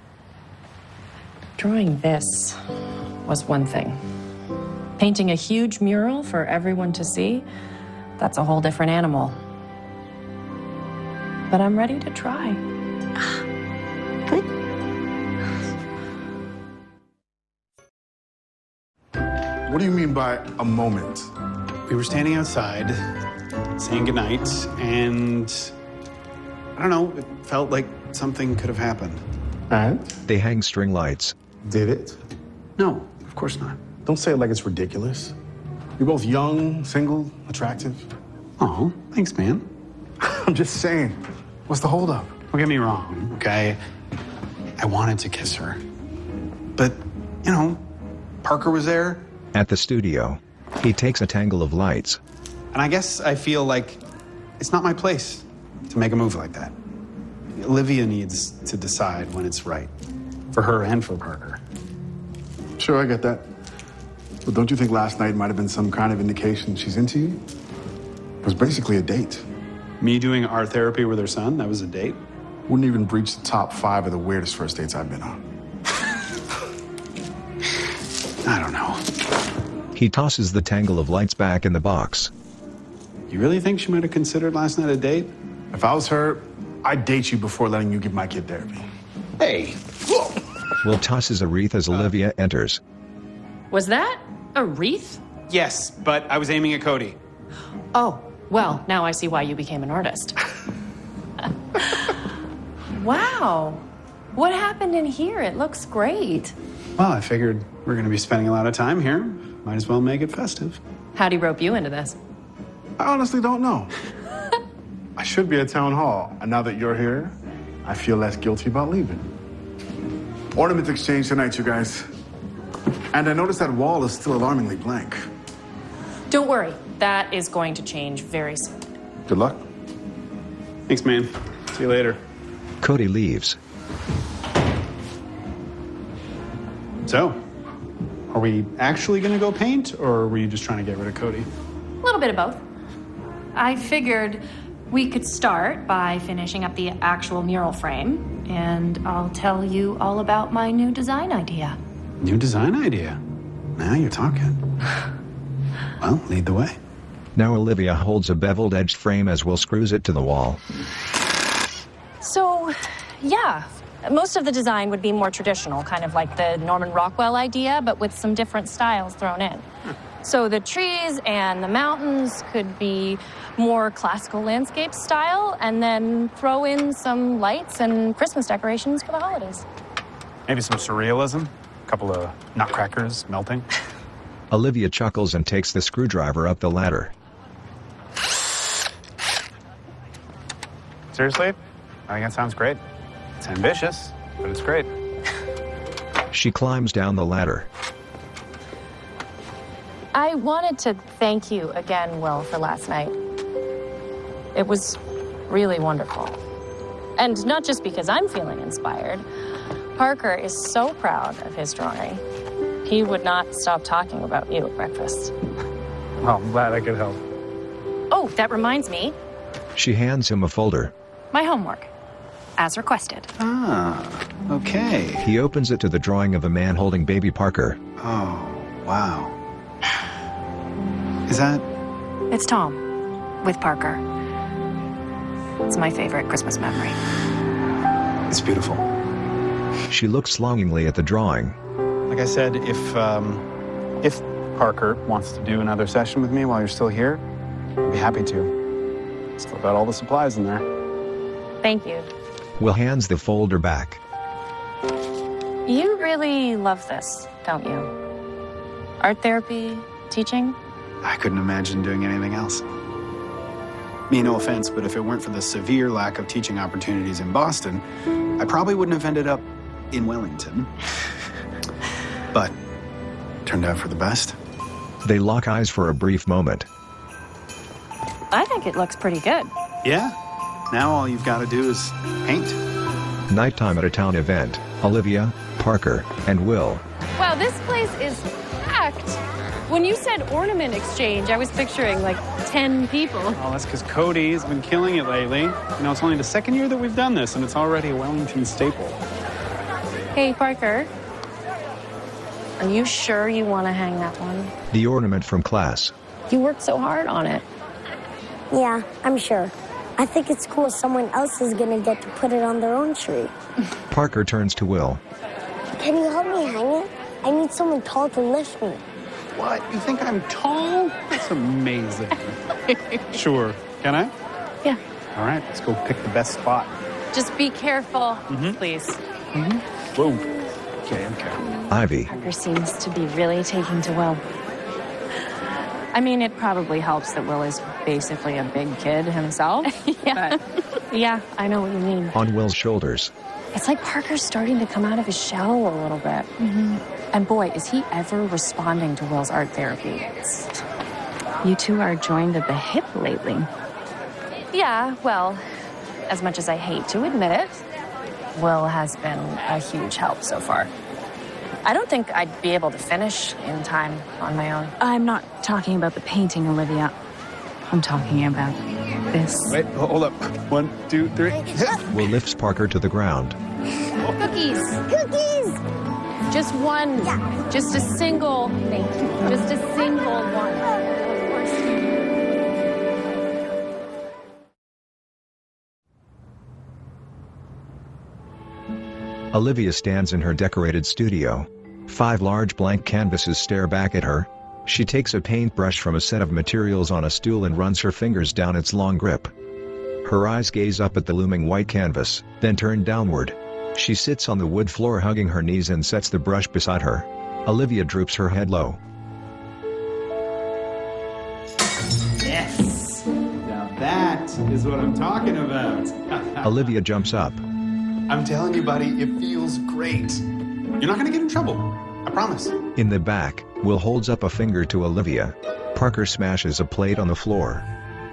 C: Drawing this was one thing. Painting a huge mural for everyone to see, that's a whole different animal. But I'm ready to try.
F: Good.
H: What do you mean by a moment?
I: We were standing outside, saying goodnight, and I don't know, it felt like something could have happened.
G: And?
A: They hang string lights.
G: Did it?
I: No, of course not.
G: Don't say it like it's ridiculous. You're both young, single, attractive.
I: Oh, thanks, man.
G: I'm just saying. What's the holdup?
I: Don't get me wrong, okay? I wanted to kiss her. But, you know, Parker was there.
A: At the studio, he takes a tangle of lights.
I: And I guess I feel like it's not my place to make a move like that. Olivia needs to decide when it's right, for her and for Parker.
G: Sure, I get that. But don't you think last night might have been some kind of indication she's into you? It was basically a date.
I: Me doing art therapy with her son, that was a date?
G: Wouldn't even breach the top 5 of the weirdest first dates I've been on.
I: I don't know.
A: He tosses the tangle of lights back in the box.
I: You really think she might have considered last night a date?
G: If I was her, I'd date you before letting you give my kid therapy.
I: Hey!
A: Will tosses a wreath as Olivia enters.
C: Was that a wreath?
I: Yes, but I was aiming at Cody.
C: Oh, well, now I see why you became an artist. Wow. What happened in here? It looks great.
I: Well, I figured we're going to be spending a lot of time here. Might as well make it festive.
C: How'd he rope you into this?
G: I honestly don't know. I should be at town hall, and now that you're here, I feel less guilty about leaving. Ornament exchange tonight, you guys. And I noticed that wall is still alarmingly blank.
C: Don't worry, that is going to change very soon.
G: Good luck.
I: Thanks, man. See you later.
A: Cody leaves.
I: So, are we actually going to go paint, or were you just trying to get rid of Cody?
C: A little bit of both. I figured we could start by finishing up the actual mural frame, and I'll tell you all about my new design idea.
I: New design idea? Now you're talking. Well, lead the way.
A: Now Olivia holds a beveled-edged frame as Will screws it to the wall.
C: So, yeah, most of the design would be more traditional, kind of like the Norman Rockwell idea, but with some different styles thrown in. So the trees and the mountains could be more classical landscape style, and then throw in some lights and Christmas decorations for the holidays.
I: Maybe some surrealism? A couple of nutcrackers melting?
A: Olivia chuckles and takes the screwdriver up the ladder.
I: Seriously? I think that sounds great. It's ambitious, but it's great.
A: She climbs down the ladder.
C: I wanted to thank you again, Will, for last night. It was really wonderful. And not just because I'm feeling inspired. Parker is so proud of his drawing. He would not stop talking about you at breakfast.
I: Well, I'm glad I could help.
C: Oh, that reminds me.
A: She hands him a folder.
C: My homework, as requested.
I: Ah, okay.
A: He opens it to the drawing of a man holding baby Parker.
I: Oh, wow. Is that...
C: It's Tom, with Parker. It's my favorite Christmas memory.
I: It's beautiful.
A: She looks longingly at the drawing.
I: Like I said, if Parker wants to do another session with me while you're still here, I'd be happy to. Still got all the supplies in there.
E: Thank you.
A: Will hands the folder back.
E: You really love this, don't you? Art therapy, teaching?
I: I couldn't imagine doing anything else. No offense, but if it weren't for the severe lack of teaching opportunities in Boston, I probably wouldn't have ended up in Wellington. But turned out for the best.
A: They lock eyes for a brief moment.
E: I think it looks pretty good.
I: Yeah. Now all you've got to do is paint.
A: Nighttime at a town event. Olivia, Parker, and Will.
E: Wow, this place is packed. When you said ornament exchange, I was picturing like 10 people.
I: Oh, that's because Cody's been killing it lately. It's only the second year that we've done this, and it's already a Wellington staple.
E: Hey, Parker. Are you sure you want to hang that one?
A: The ornament from class.
E: You worked so hard on it.
D: Yeah, I'm sure. I think it's cool someone else is gonna get to put it on their own tree.
A: Parker turns to Will.
D: Can you help me hang it? I need someone tall to lift me.
I: What? You think I'm tall? That's amazing. Sure. Can I?
E: Yeah.
I: All right, let's go pick the best spot.
E: Just be careful, please.
I: Whoa. Okay.
A: Ivy.
J: Parker seems to be really taking to Will.
E: I mean, it probably helps that Will is basically a big kid himself. Yeah. But yeah, I know what you mean.
A: On Will's shoulders.
E: It's like Parker's starting to come out of his shell a little bit. And boy, is he ever responding to Will's art therapy.
J: You two are joined at the hip lately.
E: Yeah, well, as much as I hate to admit it, Will has been a huge help so far. I don't think I'd be able to finish in time on my own.
J: I'm not talking about the painting, Olivia. I'm talking about this.
I: Wait, hold up. 1, 2, 3.
A: Will lifts Parker to the ground.
E: Cookies!
D: Cookies!
E: Just one.
D: Yeah.
E: Just a single. Thank you. Just a single one. Of course.
A: Olivia stands in her decorated studio. 5 large blank canvases stare back at her. She takes a paintbrush from a set of materials on a stool and runs her fingers down its long grip. Her eyes gaze up at the looming white canvas, then turn downward. She sits on the wood floor hugging her knees and sets the brush beside her. Olivia droops her head low.
I: Yes! Now that is what I'm talking about.
A: Olivia jumps up.
I: I'm telling you, buddy, it feels great. You're not going to get in trouble. I promise.
A: In the back, Will holds up a finger to Olivia. Parker smashes a plate on the floor.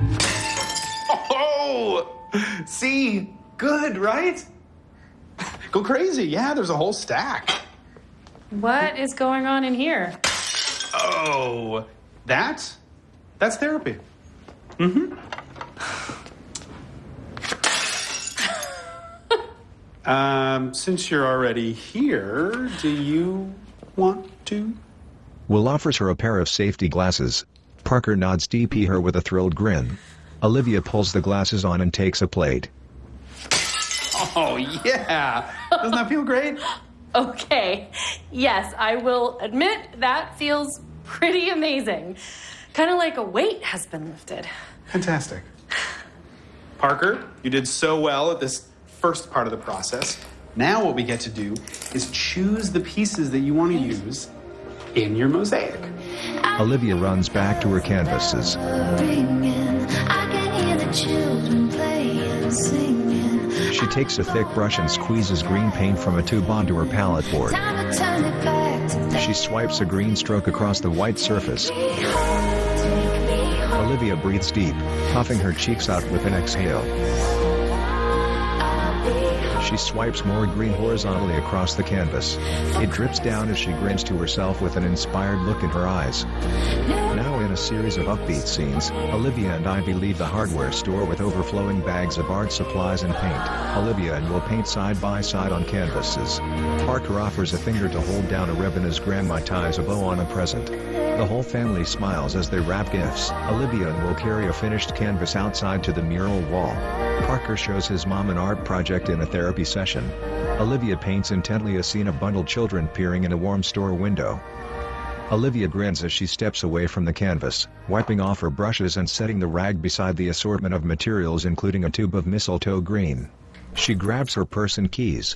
I: Oh! See? Good, right? Go crazy. Yeah, there's a whole stack.
E: What is going on in here?
I: Oh, that's therapy. Since you're already here, do you want to?
A: Will offers her a pair of safety glasses. Parker nods DP her with a thrilled grin. Olivia pulls the glasses on and takes a plate.
I: Oh, yeah. Doesn't that feel great?
E: Okay. Yes, I will admit that feels pretty amazing. Kind of like a weight has been lifted.
I: Fantastic. Parker, you did so well at this first part of the process. Now what we get to do is choose the pieces that you want to use in your mosaic.
A: Olivia runs back to her canvases. She takes a thick brush and squeezes green paint from a tube onto her palette board. She swipes a green stroke across the white surface. Olivia breathes deep, puffing her cheeks out with an exhale. She swipes more green horizontally across the canvas. It drips down as she grins to herself with an inspired look in her eyes. Now in a series of upbeat scenes, Olivia and Ivy leave the hardware store with overflowing bags of art supplies and paint. Olivia and Will paint side by side on canvases. Parker offers a finger to hold down a ribbon as Grandma ties a bow on a present. The whole family smiles as they wrap gifts. Olivia and Will carry a finished canvas outside to the mural wall. Parker shows his mom an art project in a therapy session. Olivia paints intently a scene of bundled children peering in a warm store window. Olivia grins as she steps away from the canvas, wiping off her brushes and setting the rag beside the assortment of materials including a tube of mistletoe green. She grabs her purse and keys.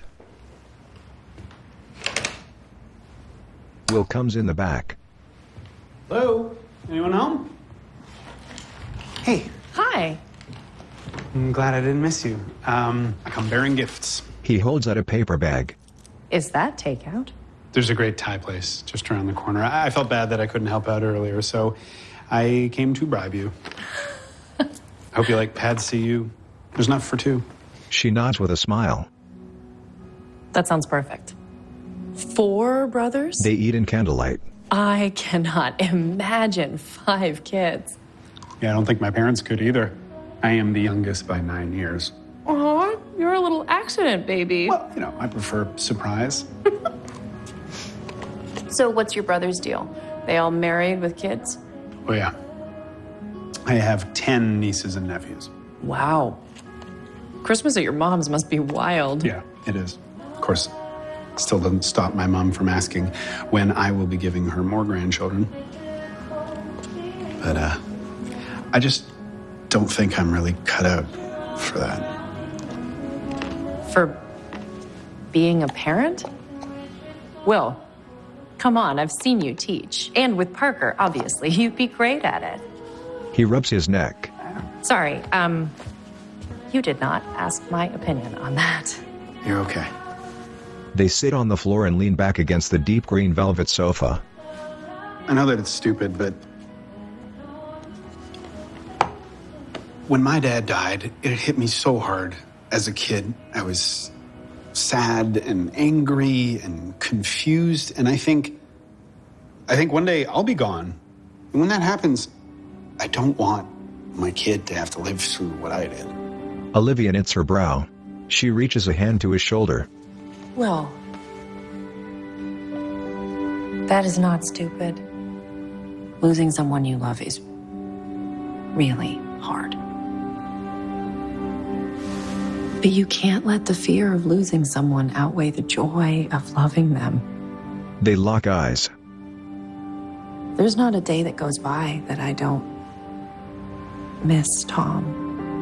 A: Will comes in the back.
I: Hello? Anyone home? Hey.
C: Hi.
I: I'm glad I didn't miss you. I come bearing gifts.
A: He holds out a paper bag.
C: Is that takeout?
I: There's a great Thai place just around the corner. I felt bad that I couldn't help out earlier, so I came to bribe you. Hope you like Pad See You. There's enough for two.
A: She nods with a smile.
C: That sounds perfect. 4 brothers?
A: They eat in candlelight.
C: I cannot imagine 5 kids.
I: Yeah, I don't think my parents could either. I am the youngest by 9 years.
C: Aw, you're a little accident, baby.
I: Well, I prefer surprise.
C: So what's your brother's deal? They all married with kids?
I: Oh, yeah. I have 10 nieces and nephews.
C: Wow. Christmas at your mom's must be wild.
I: Yeah, it is. Of course, still doesn't stop my mom from asking when I will be giving her more grandchildren. But, I just don't think I'm really cut out for that.
C: For being a parent? Will, come on, I've seen you teach. And with Parker, obviously, you'd be great at it.
A: He rubs his neck.
C: Sorry, you did not ask my opinion on that.
I: You're okay.
A: They sit on the floor and lean back against the deep green velvet sofa.
I: I know that it's stupid, but when my dad died, it hit me so hard as a kid. I was sad and angry and confused, and I think one day I'll be gone. And when that happens, I don't want my kid to have to live through what I did.
A: Olivia knits her brow. She reaches a hand to his shoulder.
C: Well, that is not stupid. Losing someone you love is really hard. But you can't let the fear of losing someone outweigh the joy of loving them.
A: They lock eyes.
C: There's not a day that goes by that I don't miss Tom.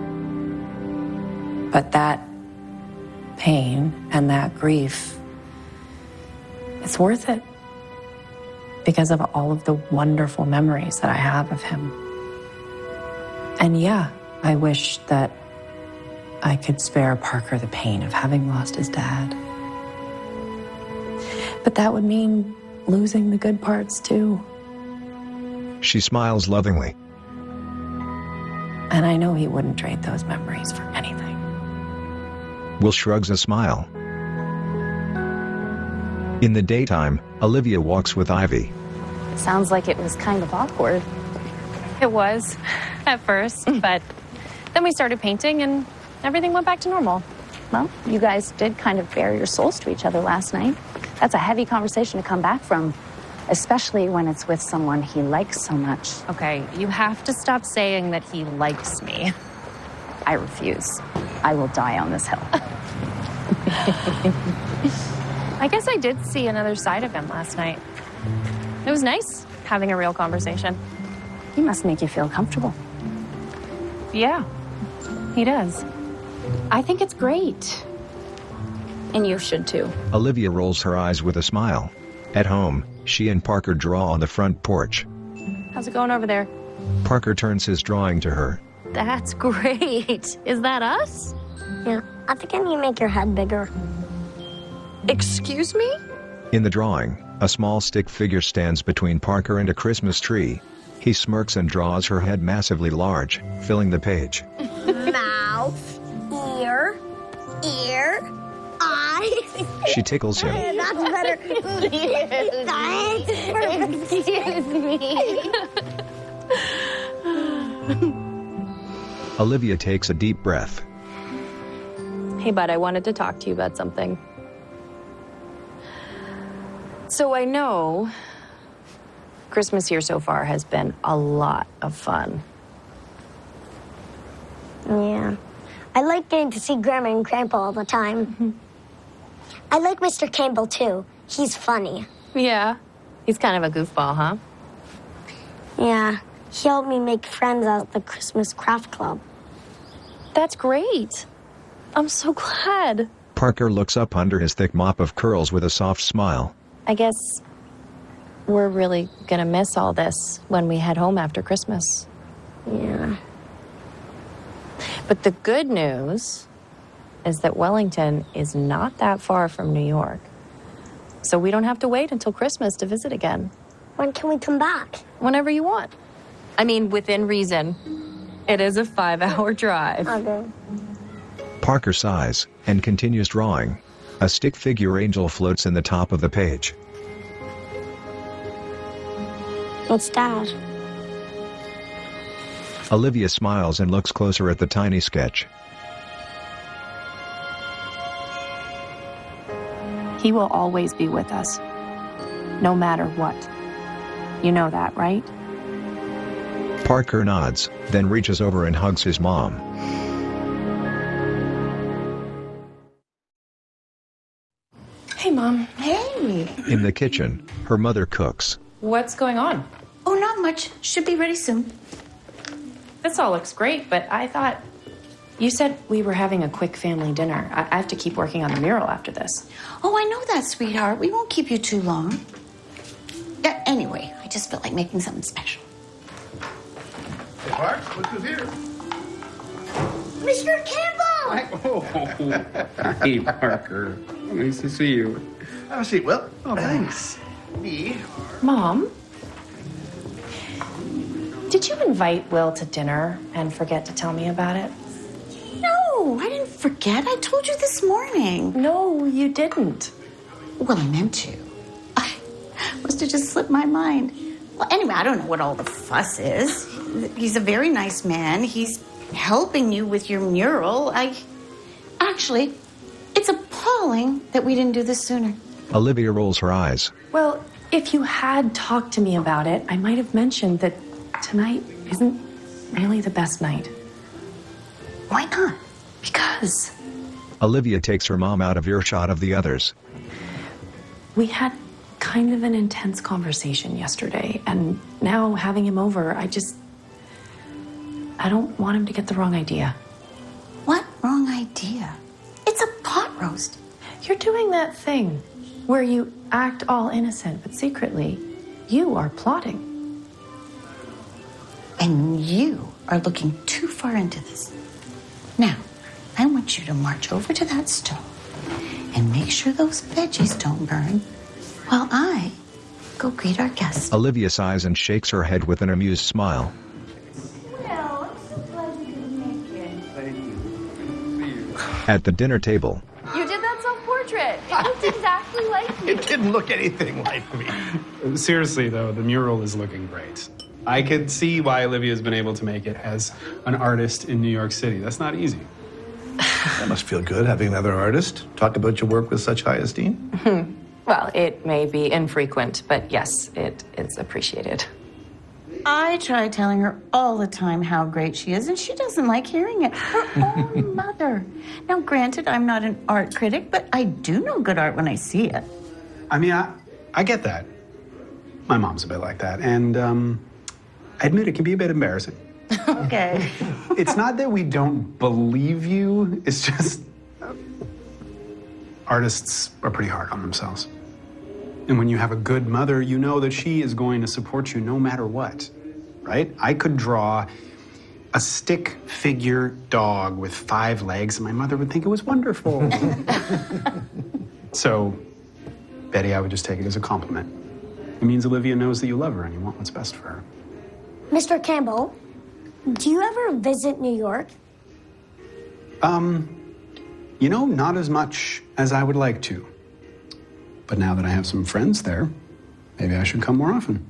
C: But that pain and that grief, it's worth it because of all of the wonderful memories that I have of him. And yeah, I wish that I could spare Parker the pain of having lost his dad. But that would mean losing the good parts too.
A: She smiles lovingly.
C: And I know he wouldn't trade those memories for anything.
A: Will shrugs a smile. In the daytime, Olivia walks with Ivy.
J: Sounds like it was kind of awkward.
E: It was, at first, but then we started painting and everything went back to normal.
J: Well, you guys did kind of bare your souls to each other last night. That's a heavy conversation to come back from, especially when it's with someone he likes so much.
E: Okay, you have to stop saying that he likes me.
J: I refuse. I will die on this hill.
E: I guess I did see another side of him last night. It was nice having a real conversation.
J: He must make you feel comfortable.
E: Yeah, he does.
J: I think it's great. And you should too.
A: Olivia rolls her eyes with a smile. At home, she and Parker draw on the front porch.
E: How's it going over there?
A: Parker turns his drawing to her.
E: That's great. Is that us?
D: Yeah, I think I need to make your head bigger.
E: Excuse me?
A: In the drawing, a small stick figure stands between Parker and a Christmas tree. He smirks and draws her head massively large, filling the page.
D: Mouth, ear, eye.
A: She tickles him.
D: That's better. That's perfect. Excuse me.
A: Olivia takes a deep breath.
E: Hey, bud, I wanted to talk to you about something. So I know Christmas here so far has been a lot of fun.
D: Yeah. I like getting to see Grandma and Grandpa all the time. I like Mr. Campbell, too. He's funny.
E: Yeah. He's kind of a goofball, huh?
D: Yeah. He helped me make friends at the Christmas craft club.
E: That's great.
C: I'm so glad.
A: Parker looks up under his thick mop of curls with a soft smile.
C: I guess we're really gonna miss all this when we head home after Christmas.
D: Yeah.
C: But the good news is that Wellington is not that far from New York. So we don't have to wait until Christmas to visit again.
D: When can we come back?
C: Whenever you want. I mean, within reason. It is a 5-hour drive.
D: Okay.
A: Parker sighs and continues drawing. A stick figure angel floats in the top of the page.
D: What's Dad?
A: Olivia smiles and looks closer at the tiny sketch.
C: He will always be with us, no matter what. You know that, right?
A: Parker nods, then reaches over and hugs his mom.
C: Hey, Mom.
F: Hey.
A: In the kitchen, her mother cooks.
C: What's going on?
F: Oh, not much. Should be ready soon.
C: This all looks great, but I thought... You said we were having a quick family dinner. I have to keep working on the mural after this.
F: Oh, I know that, sweetheart. We won't keep you too long. Yeah, anyway, I just felt like making something special.
K: Hey, Park, look who's here.
D: Mr. Campbell!
I: Hey, Parker. Nice to see you.
K: Have a seat, Will. Oh, thanks.
C: Mom? Did you invite Will to dinner and forget to tell me about it?
F: No, I didn't forget. I told you this morning.
C: No, you didn't.
F: Well, I meant to. I must have just slipped my mind. Well, anyway, I don't know what all the fuss is. He's a very nice man. He's helping you with your mural. Actually, it's appalling that we didn't do this sooner.
A: Olivia rolls her eyes.
C: Well, if you had talked to me about it, I might have mentioned that tonight isn't really the best night.
F: Why not?
C: Because
A: Olivia takes her mom out of earshot of the others.
C: we had kind of an intense conversation yesterday, and now having him over, I don't want him to get the wrong idea.
F: What wrong idea? It's a pot roast.
C: You're doing that thing where you act all innocent, but secretly, you are plotting.
F: And you are looking too far into this. Now, I want you to march over to that stove and make sure those veggies don't burn while I go greet our guests.
A: Olivia sighs and shakes her head with an amused smile.
F: Well, I'm so glad we could make it.
I: Thank you.
A: At the dinner table,
E: You did that self-portrait. It looked exactly like you.
K: It didn't look anything like me.
I: Seriously, though, the mural is looking great. I could see why Olivia's been able to make it as an artist in New York City. That's not easy.
K: That must feel good, having another artist talk about your work with such high esteem.
C: Well, it may be infrequent, but yes, it is appreciated.
F: I try telling her all the time how great she is, and she doesn't like hearing it. Her own mother. Now, granted, I'm not an art critic, but I do know good art when I see it.
I: I mean, I get that. My mom's a bit like that, and I admit it can be a bit embarrassing.
F: Okay.
I: It's not that we don't believe you, it's just artists are pretty hard on themselves. And when you have a good mother, you know that she is going to support you no matter what, right? I could draw a stick figure dog with 5 legs, and my mother would think it was wonderful. So, Betty, I would just take it as a compliment. It means Olivia knows that you love her and you want what's best for her.
D: Mr. Campbell, do you ever visit New York?
I: You know, not as much as I would like to. But now that I have some friends there, maybe I should come more often.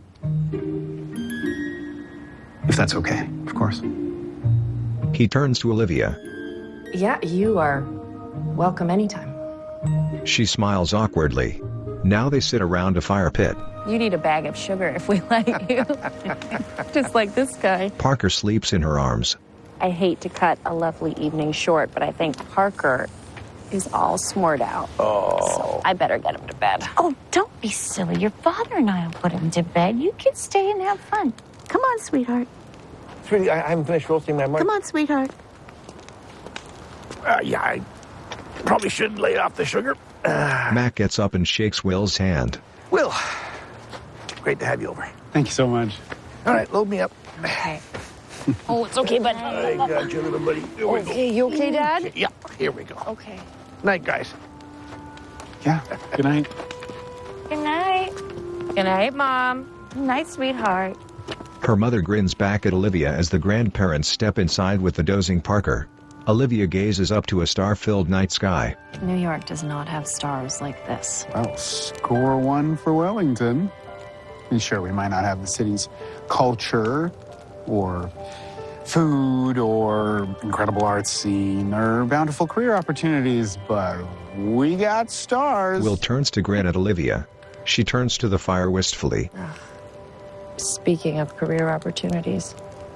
I: If that's okay, of course.
A: he turns to Olivia.
C: Yeah, you are welcome anytime.
A: She smiles awkwardly. Now they sit around a fire pit.
E: You need a bag of sugar if we let you. Just like this guy.
A: Parker sleeps in her arms.
E: I hate to cut a lovely evening short, but I think Parker is all smored out. Oh. So I better get him to bed.
F: Oh, don't be silly. Your father and I will put him to bed. You kids stay and have fun. Come on, sweetheart.
K: Sweetie, I haven't finished roasting my mark.
F: Come on, sweetheart.
K: Yeah, I probably should lay off the sugar.
A: Mac gets up and shakes Will's hand.
K: Will, great to have you over.
I: Thank you so much.
K: All right, load me up.
E: Okay. Oh, it's okay, bud.
K: I got you, little buddy. Here we go.
E: Okay, you okay, Dad?
K: Okay, yeah, here we go.
E: Okay.
K: Night, guys.
I: Yeah, good night.
J: Good night.
E: Good night, Mom.
J: Good night, sweetheart.
A: Her mother grins back at Olivia as the grandparents step inside with the dozing Parker. Olivia gazes up to a star-filled night sky.
C: New York does not have stars like this.
I: Well, score one for Wellington. And sure, we might not have the city's culture or food or incredible art scene or bountiful career opportunities, but we got stars.
A: Will turns to grin at Olivia. She turns to the fire wistfully.
C: Speaking of career opportunities,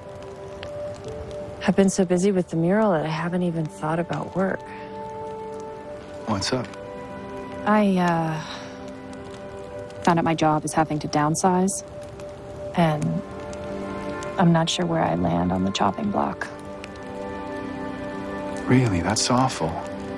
C: I've been so busy with the mural that I haven't even thought about work.
I: What's up?
C: I found out my job is having to downsize, and I'm not sure where I land on the chopping block.
I: Really? That's awful.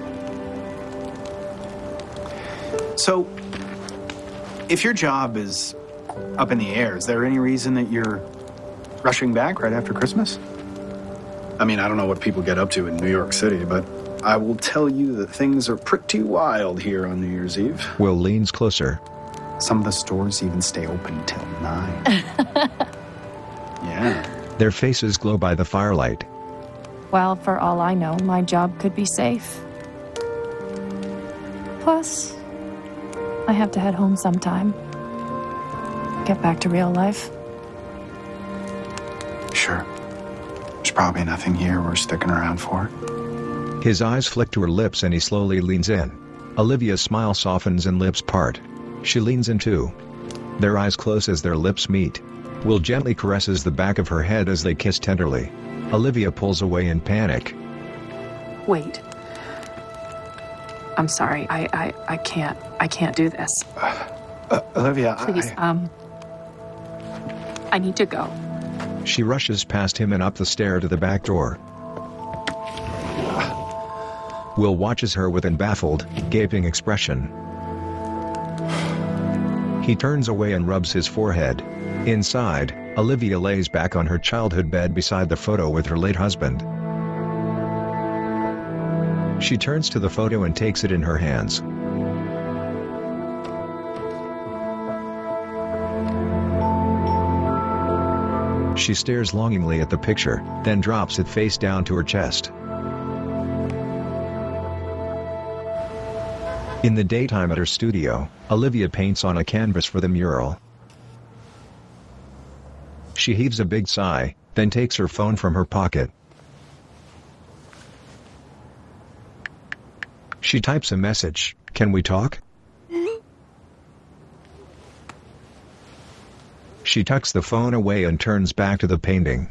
I: So, if your job is up in the air, is there any reason that you're rushing back right after Christmas? I mean, I don't know what people get up to in New York City, but I will tell you that things are pretty wild here on New Year's Eve.
A: Will leans closer.
I: Some of the stores even stay open till 9. Yeah.
A: Their faces glow by the firelight.
C: Well, for all I know, my job could be safe. Plus, I have to head home sometime. Get back to real life.
I: Sure. There's probably nothing here we're sticking around for.
A: His eyes flick to her lips and he slowly leans in. Olivia's smile softens and lips part. She leans in too. Their eyes close as their lips meet. Will gently caresses the back of her head as they kiss tenderly. Olivia pulls away in panic.
C: Wait. I'm sorry. I can't do this.
I: Olivia,
C: Please, I need to go.
A: She rushes past him and up the stair to the back door. Will watches her with an baffled, gaping expression. He turns away and rubs his forehead. Inside, Olivia lays back on her childhood bed beside the photo with her late husband. She turns to the photo and takes it in her hands. She stares longingly at the picture, then drops it face down to her chest. In the daytime at her studio, Olivia paints on a canvas for the mural. She heaves a big sigh, then takes her phone from her pocket. She types a message, "Can we talk?" She tucks the phone away and turns back to the painting.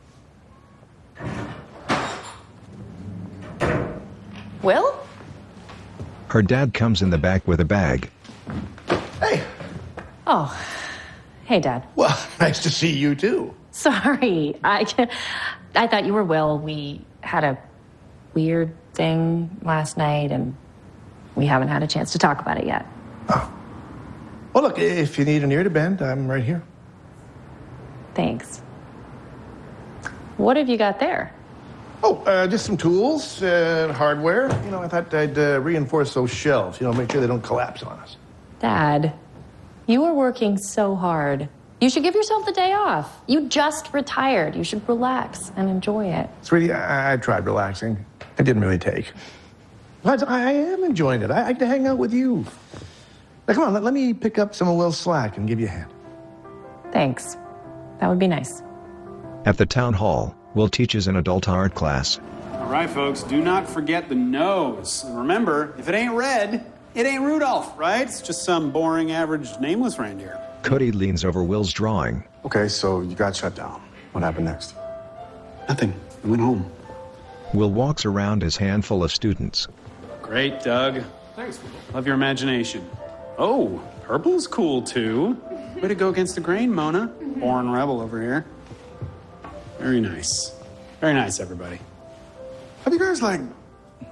E: Will?
A: Her dad comes in the back with a bag.
K: Hey.
E: Oh. Hey, Dad.
K: Well, nice to see you, too.
E: Sorry. I thought you were Will. We had a weird thing last night, and we haven't had a chance to talk about it yet.
K: Oh. Well, look, if you need an ear to bend, I'm right here.
E: Thanks. What have you got there?
K: Oh, just some tools and hardware. You know, I thought I'd reinforce those shelves, make sure they don't collapse on us.
E: Dad, you were working so hard. You should give yourself the day off. You just retired. You should relax and enjoy it.
K: Sweetie, I tried relaxing. It didn't really take. But I am enjoying it. I like to hang out with you. Now, come on, let me pick up some of Will's slack and give you a hand.
E: Thanks. That would be nice.
A: At the town hall, Will teaches an adult art class.
I: All right, folks, do not forget the nose. And remember, if it ain't red, it ain't Rudolph, right? It's just some boring, average, nameless reindeer.
A: Cody leans over Will's drawing.
G: Okay, so you got shut down. What happened next?
I: Nothing. I went home.
A: Will walks around his handful of students.
I: Great, Doug. Thanks. Love your imagination. Oh, purple's cool, too. Way to go against the grain, Mona. Born rebel over here. Very nice. Very nice, everybody.
G: Have you guys,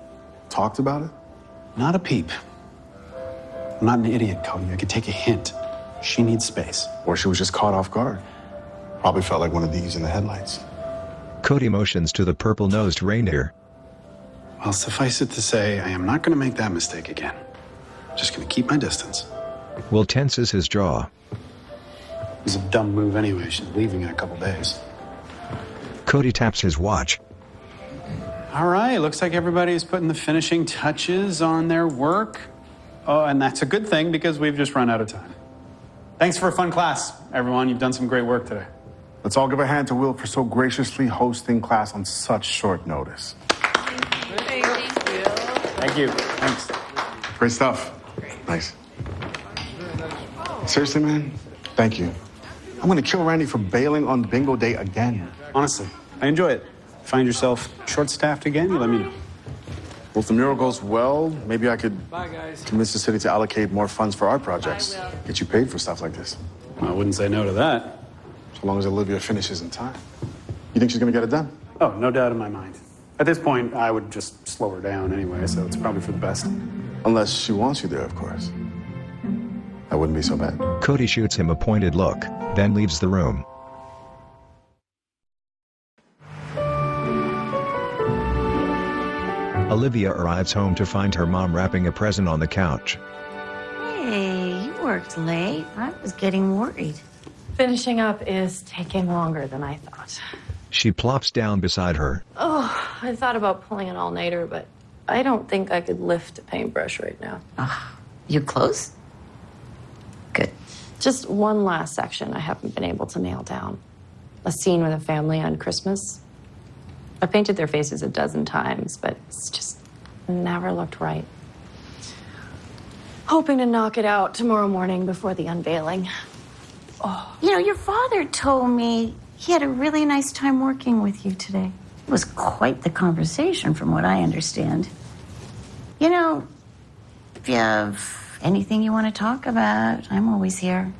G: talked about it?
I: Not a peep. I'm not an idiot, Cody. I could take a hint. She needs space.
G: Or she was just caught off guard. Probably felt like one of these in the headlights.
A: Cody motions to the purple-nosed reindeer.
I: Well, suffice it to say, I am not going to make that mistake again. Just going to keep my distance.
A: Will tenses his jaw.
I: It was a dumb move anyway. She's leaving in a couple days.
A: Cody taps his watch.
I: All right, looks like everybody's putting the finishing touches on their work. Oh, and that's a good thing because we've just run out of time. Thanks for a fun class, everyone. You've done some great work today.
G: Let's all give a hand to Will for so graciously hosting class on such short notice.
I: Thank you. Thanks.
G: Great stuff. Nice. Seriously, man, thank you. I'm gonna kill Randy for bailing on bingo day again.
I: Honestly, I enjoy it. Find yourself short-staffed again, you let me know.
G: Well, if the mural goes well, maybe I could convince the city to allocate more funds for art projects. Get you paid for stuff like this.
I: I wouldn't say no to that.
G: So long as Olivia finishes in time. You think she's gonna get it done?
I: Oh, no doubt in my mind. At this point, I would just slow her down anyway, so it's probably for the best.
G: Unless she wants you there, of course. That wouldn't be so bad.
A: Cody shoots him a pointed look, then leaves the room. Olivia arrives home to find her mom wrapping a present on the couch.
F: Hey, you worked late. I was getting worried.
C: Finishing up is taking longer than I thought.
A: She plops down beside her.
C: Oh, I thought about pulling an all-nighter, but I don't think I could lift a paintbrush right now.
F: You close? Good.
C: Just one last section I haven't been able to nail down. A scene with a family on Christmas. I painted their faces a dozen times, but it's just never looked right. Hoping to knock it out tomorrow morning before the unveiling.
F: Oh. You know, your father told me he had a really nice time working with you today. It was quite the conversation from what I understand. You know, if you have anything you want to talk about, I'm always here.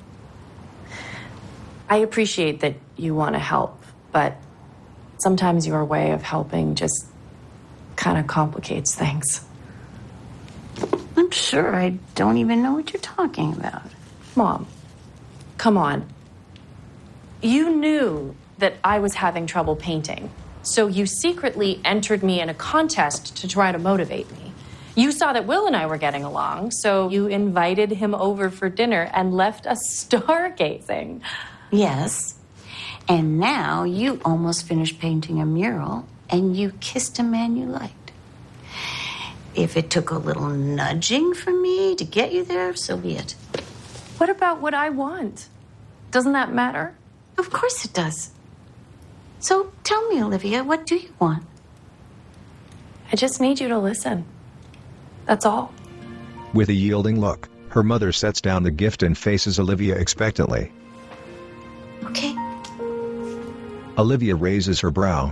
C: I appreciate that you want to help, but sometimes your way of helping just kind of complicates things.
F: I'm sure I don't even know what you're talking about.
C: Mom, come on. You knew that I was having trouble painting, so you secretly entered me in a contest to try to motivate me. You saw that Will and I were getting along, so you invited him over for dinner and left us stargazing.
F: Yes. And now you almost finished painting a mural and you kissed a man you liked. If it took a little nudging from me to get you there, so be it.
C: What about what I want? Doesn't that matter?
F: Of course it does. So tell me, Olivia, what do you want?
C: I just need you to listen. That's all.
A: With a yielding look, her mother sets down the gift and faces Olivia expectantly.
F: Okay.
A: Olivia raises her brow.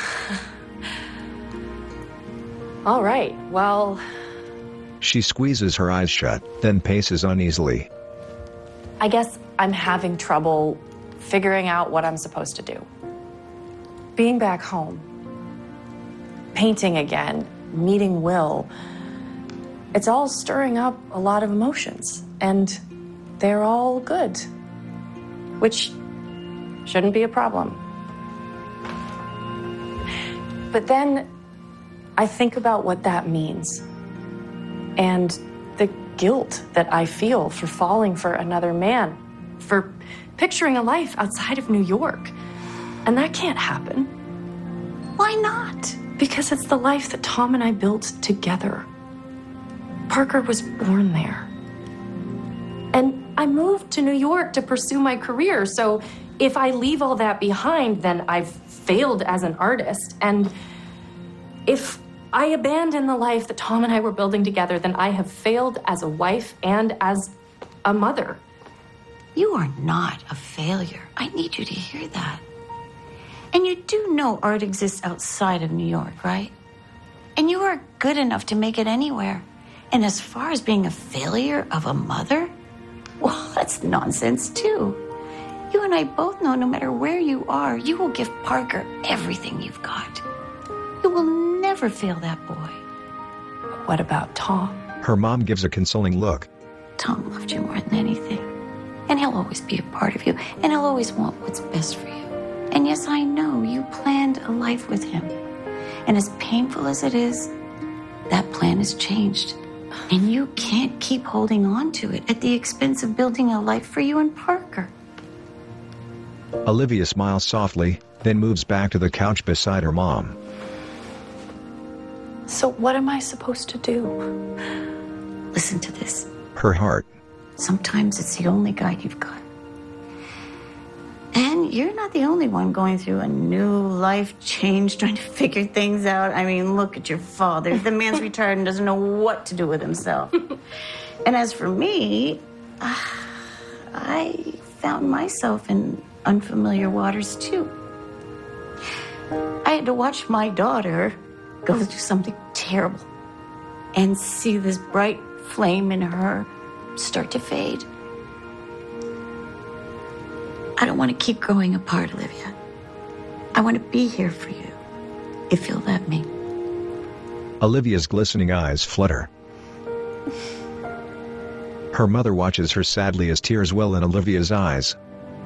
C: All right, well...
A: She squeezes her eyes shut, then paces uneasily.
C: I guess I'm having trouble figuring out what I'm supposed to do. Being back home, painting again, meeting Will, it's all stirring up a lot of emotions, and they're all good, which shouldn't be a problem. But then I think about what that means and the guilt that I feel for falling for another man, for picturing a life outside of New York. And that can't happen.
F: Why not?
C: Because it's the life that Tom and I built together. Parker was born there. And I moved to New York to pursue my career, so if I leave all that behind, then I've failed as an artist. And if I abandon the life that Tom and I were building together, then I have failed as a wife and as a mother.
F: You are not a failure. I need you to hear that. And you do know art exists outside of New York, right? And you are good enough to make it anywhere. And as far as being a failure of a mother, well, that's nonsense too. You and I both know no matter where you are, you will give Parker everything you've got. You will never fail that boy.
C: What about Tom?
A: Her mom gives a consoling look.
F: Tom loved you more than anything. And he'll always be a part of you. And he'll always want what's best for you. And yes, I know you planned a life with him. And as painful as it is, that plan has changed. And you can't keep holding on to it at the expense of building a life for you and Parker.
A: Olivia smiles softly, then moves back to the couch beside her mom.
C: So what am I supposed to do?
F: Listen to this.
A: Her heart.
F: Sometimes it's the only guide you've got. And you're not the only one going through a new life change, trying to figure things out. I mean, look at your father. The man's retired and doesn't know what to do with himself. And as for me, I found myself in unfamiliar waters, too. I had to watch my daughter go through something terrible and see this bright flame in her start to fade. I don't want to keep growing apart, Olivia. I want to be here for you, if you'll let me.
A: Olivia's glistening eyes flutter. Her mother watches her sadly as tears well in Olivia's eyes.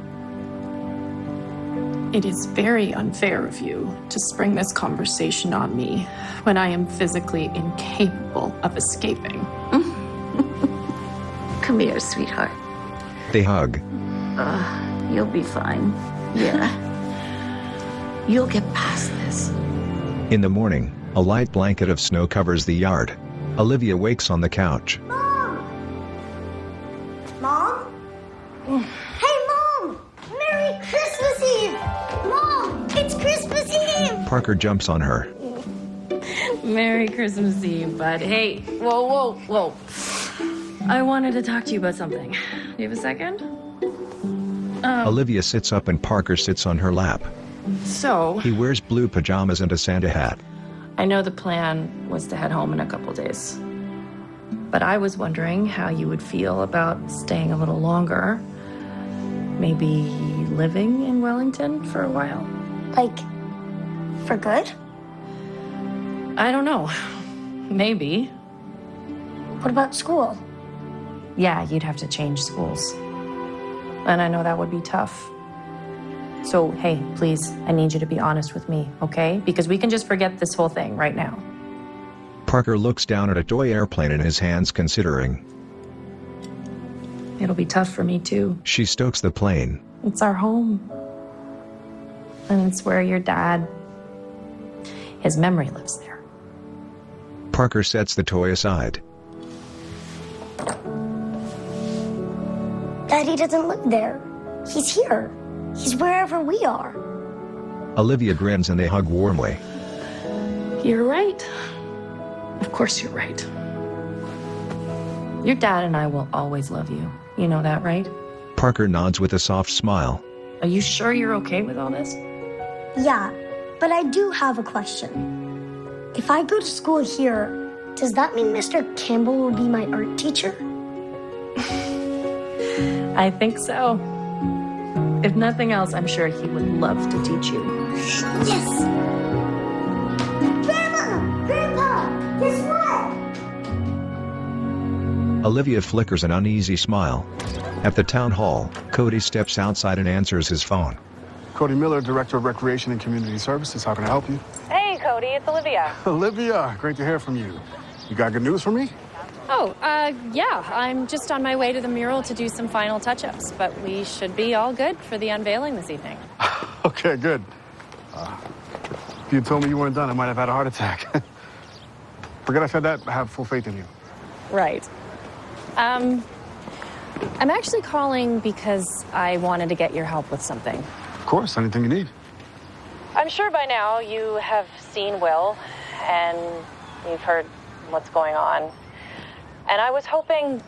C: It is very unfair of you to spring this conversation on me when I am physically incapable of escaping.
F: Come here, sweetheart.
A: They hug.
F: You'll be fine. Yeah. You'll get past this.
A: In the morning, a light blanket of snow covers the yard. Olivia wakes on the couch.
D: Mom? Hey, Mom! Merry Christmas Eve! Mom, it's Christmas Eve!
A: Parker jumps on her.
C: Merry Christmas Eve, bud. Hey, whoa. I wanted to talk to you about something. Do you have a second?
A: Olivia sits up and Parker sits on her lap.
C: So,
A: He wears blue pajamas and a Santa hat.
C: I know the plan was to head home in a couple days. But I was wondering how you would feel about staying a little longer. Maybe living in Wellington for a while.
D: Like, for good?
C: I don't know. Maybe.
D: What about school?
E: Yeah, you'd have to change schools. And I know that would be tough. So, hey, please, I need you to be honest with me, okay? Because we can just forget this whole thing right now.
A: Parker looks down at a toy airplane in his hands, considering.
C: It'll be tough for me, too.
A: She stokes the plane.
E: It's our home. And it's where your dad, his memory lives there.
A: Parker sets the toy aside.
D: Daddy doesn't live there. He's here. He's wherever we are.
A: Olivia grins and they hug warmly.
C: You're right. Of course you're right.
E: Your dad and I will always love you. You know that, right?
A: Parker nods with a soft smile.
E: Are you sure you're okay with all this?
D: Yeah, but I do have a question. If I go to school here, does that mean Mr. Campbell will be my art teacher?
E: I think so. If nothing else, I'm sure he would love to teach you.
D: Yes! Grandma! Grandpa! Guess what?
A: Olivia flickers an uneasy smile. At the town hall, Cody steps outside and answers his phone.
G: Cody Miller, Director of Recreation and Community Services. How can I help you?
E: Hey, Cody, it's Olivia.
G: Olivia, great to hear from you. You got good news for me?
E: Oh, yeah, I'm just on my way to the mural to do some final touch-ups, but we should be all good for the unveiling this evening.
G: Okay, good. If you told me you weren't done, I might have had a heart attack. Forget I said that. I have full faith in you.
E: Right. I'm actually calling because I wanted to get your help with something.
G: Of course, anything you need.
E: I'm sure by now you have seen Will, and you've heard what's going on. And I was hoping...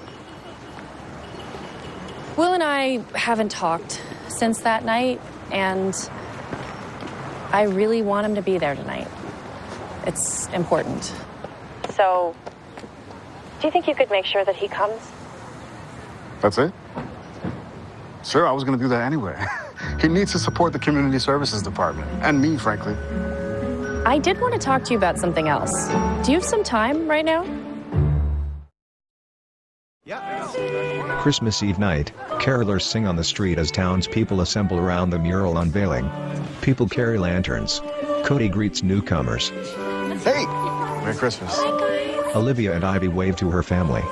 E: Will and I haven't talked since that night, and I really want him to be there tonight. It's important. So, do you think you could make sure that he comes?
G: That's it? Sure, I was going to do that anyway. He needs to support the Community Services Department, and me, frankly.
E: I did want to talk to you about something else. Do you have some time right now?
A: Christmas Eve night, carolers sing on the street as townspeople assemble around the mural unveiling. People carry lanterns. Cody greets newcomers.
G: Hey! Merry Christmas.
A: Olivia and Ivy wave to her family.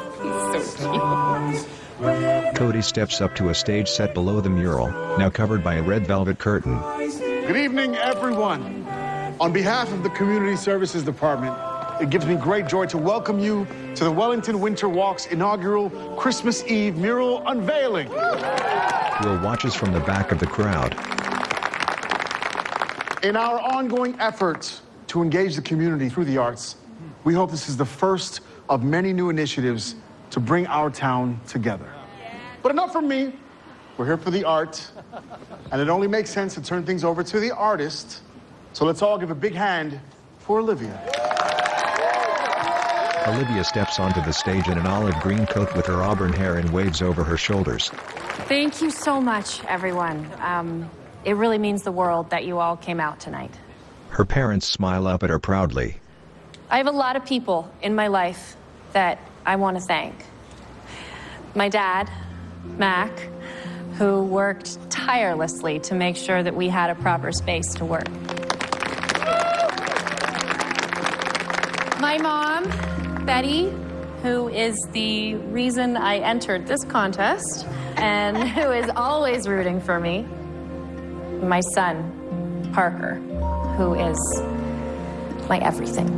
A: Cody steps up to a stage set below the mural, now covered by a red velvet curtain.
G: Good evening, everyone. On behalf of the Community Services Department, it gives me great joy to welcome you to the Wellington Winter Walk's inaugural Christmas Eve mural unveiling.
A: Will watches from the back of the crowd.
G: In our ongoing efforts to engage the community through the arts, we hope this is the first of many new initiatives to bring our town together. But enough from me. We're here for the art, and it only makes sense to turn things over to the artist. So let's all give a big hand for Olivia.
A: Olivia steps onto the stage in an olive green coat with her auburn hair and waves over her shoulders.
C: Thank you so much, everyone. It really means the world that you all came out tonight.
A: Her parents smile up at her proudly.
C: I have a lot of people in my life that I want to thank. My dad, Mac, who worked tirelessly to make sure that we had a proper space to work. My mom, Betty, who is the reason I entered this contest and who is always rooting for me. My son, Parker, who is my everything.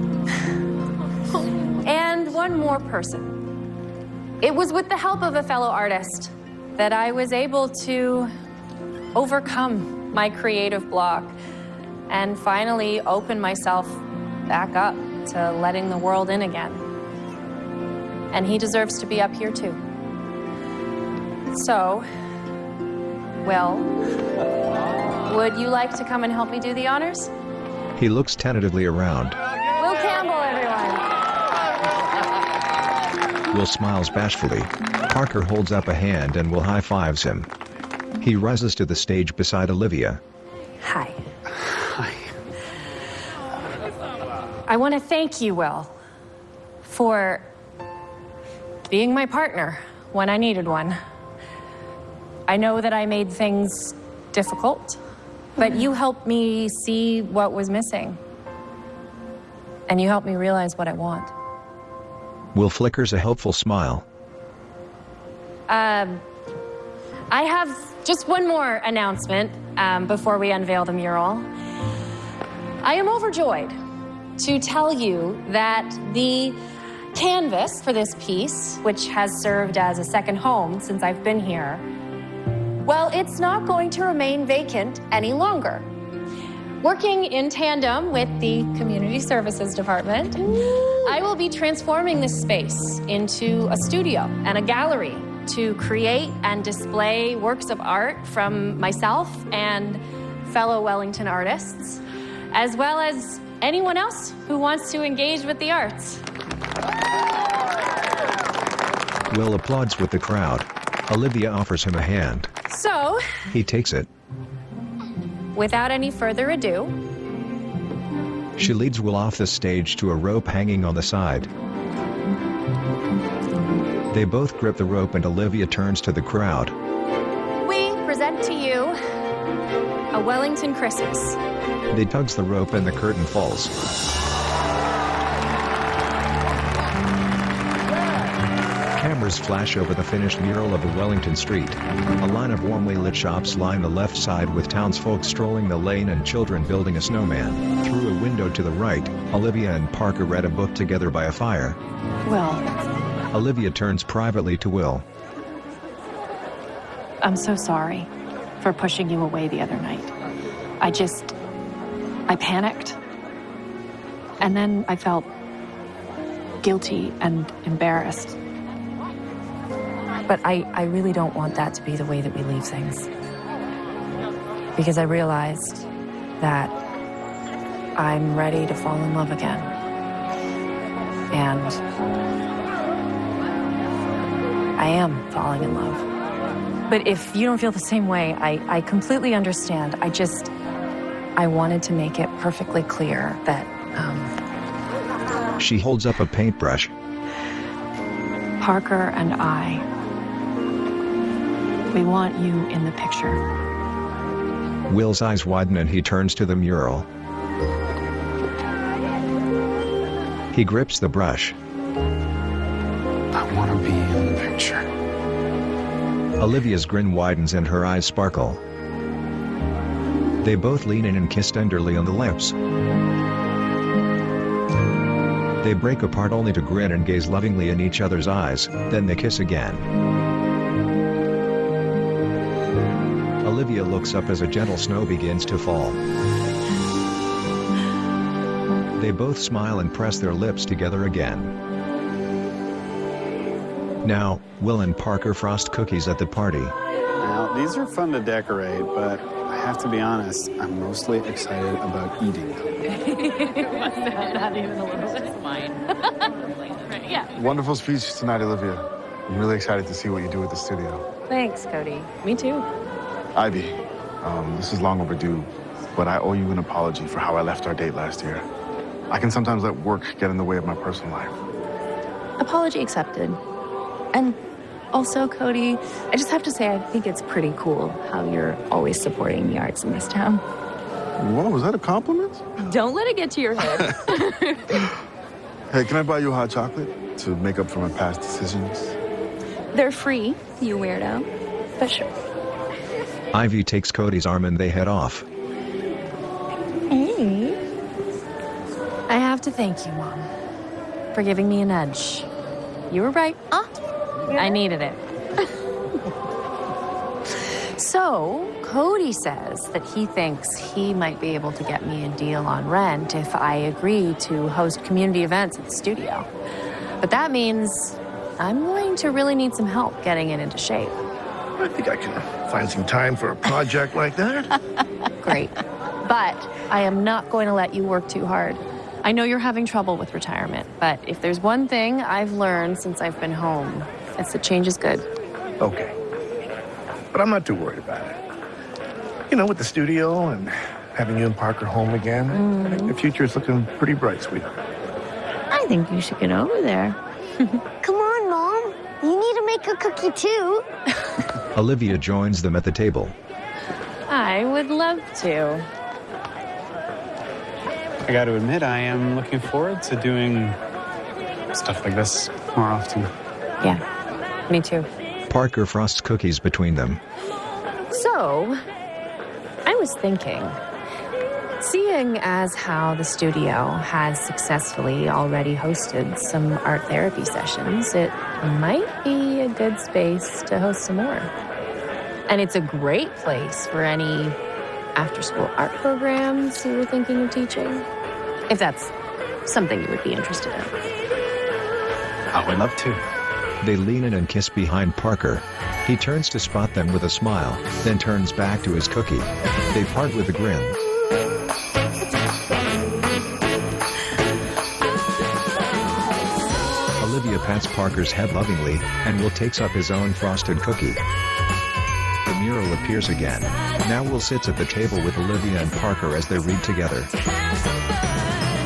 C: And one more person. It was with the help of a fellow artist that I was able to overcome my creative block and finally open myself back up to letting the world in again. And he deserves to be up here too. So, Will, would you like to come and help me do the honors?
A: He looks tentatively around.
C: Will Campbell, everyone.
A: Will smiles bashfully. Parker holds up a hand and Will high-fives him. He rises to the stage beside Olivia.
C: Hi. I want to thank you, Will, for being my partner when I needed one. I know that I made things difficult, but you helped me see what was missing. And you helped me realize what I want.
A: Will flickers a helpful smile.
C: I have just one more announcement before we unveil the mural. I am overjoyed to tell you that the canvas for this piece, which has served as a second home since I've been here, well, it's not going to remain vacant any longer. Working in tandem with the Community Services Department, I will be transforming this space into a studio and a gallery to create and display works of art from myself and fellow Wellington artists, as well as anyone else who wants to engage with the arts.
A: Will applauds with the crowd. Olivia offers him a hand.
C: So,
A: He takes it.
C: without any further ado,
A: She leads Will off the stage to a rope hanging on the side. They both grip the rope and Olivia turns to the crowd.
C: we present to you a Wellington Christmas.
A: They tugs the rope and the curtain falls. Cameras flash over the finished mural of a Wellington street. A line of warmly lit shops line the left side with townsfolk strolling the lane and children building a snowman. Through a window to the right, Olivia and Parker read a book together by a fire.
C: Will,
A: Olivia turns privately to Will.
C: I'm so sorry for pushing you away the other night. I panicked. And then I felt guilty and embarrassed. But I really don't want that to be the way that we leave things. Because I realized that I'm ready to fall in love again. And I am falling in love. But if you don't feel the same way, I completely understand. I wanted to make it perfectly clear that,
A: She holds up a paintbrush.
C: Parker and I, we want you in the picture.
A: Will's eyes widen and he turns to the mural. He grips the brush.
I: I want to be in the picture.
A: Olivia's grin widens and her eyes sparkle. They both lean in and kiss tenderly on the lips. They break apart only to grin and gaze lovingly in each other's eyes, then they kiss again. Olivia looks up as a gentle snow begins to fall. They both smile and press their lips together again. Now, Will and Parker frost cookies at the party.
I: Now, these are fun to decorate, but I have to be honest, I'm mostly excited about eating them.
C: Not even a little bit of mine. Yeah.
G: Wonderful speech tonight, Olivia. I'm really excited to see what you do with the studio.
C: Thanks, Cody. Me too.
G: Ivy, this is long overdue, but I owe you an apology for how I left our date last year. I can sometimes let work get in the way of my personal life.
J: Apology accepted. And also, Cody, I just have to say, I think it's pretty cool how you're always supporting the arts in this town.
G: What, was that a compliment?
J: Don't let it get to your head.
G: Hey, can I buy you a hot chocolate to make up for my past decisions?
J: They're free, you weirdo. But sure.
A: Ivy takes Cody's arm and they head off.
J: Hey.
C: I have to thank you, Mom, for giving me an edge. You were right. I needed it. So, Cody says that he thinks he might be able to get me a deal on rent if I agree to host community events at the studio. But that means I'm going to really need some help getting it into shape.
K: I think I can find some time for a project like that.
C: Great. But I am not going to let you work too hard. I know you're having trouble with retirement, but if there's one thing I've learned since I've been home, it's that change is good.
K: Okay. But I'm not too worried about it. You know, with the studio and having you and Parker home again, I think the future is looking pretty bright, sweetheart.
J: I think you should get over there.
D: Come on, Mom. You need to make a cookie too.
A: Olivia joins them at the table.
C: I would love to.
I: I got to admit, I am looking forward to doing stuff like this more often.
C: Yeah, me too.
A: Parker frosts cookies between them.
C: So, I was thinking, seeing as how the studio has successfully already hosted some art therapy sessions, it might be a good space to host some more. And it's a great place for any after-school art programs you were thinking of teaching, if that's something you would be interested in.
I: I would love to.
A: They lean in and kiss behind Parker. He turns to spot them with a smile, then turns back to his cookie. They part with a grin. Olivia pats Parker's head lovingly, and Will takes up his own frosted cookie. The mural appears again. Now Will sits at the table with Olivia and Parker as they read together.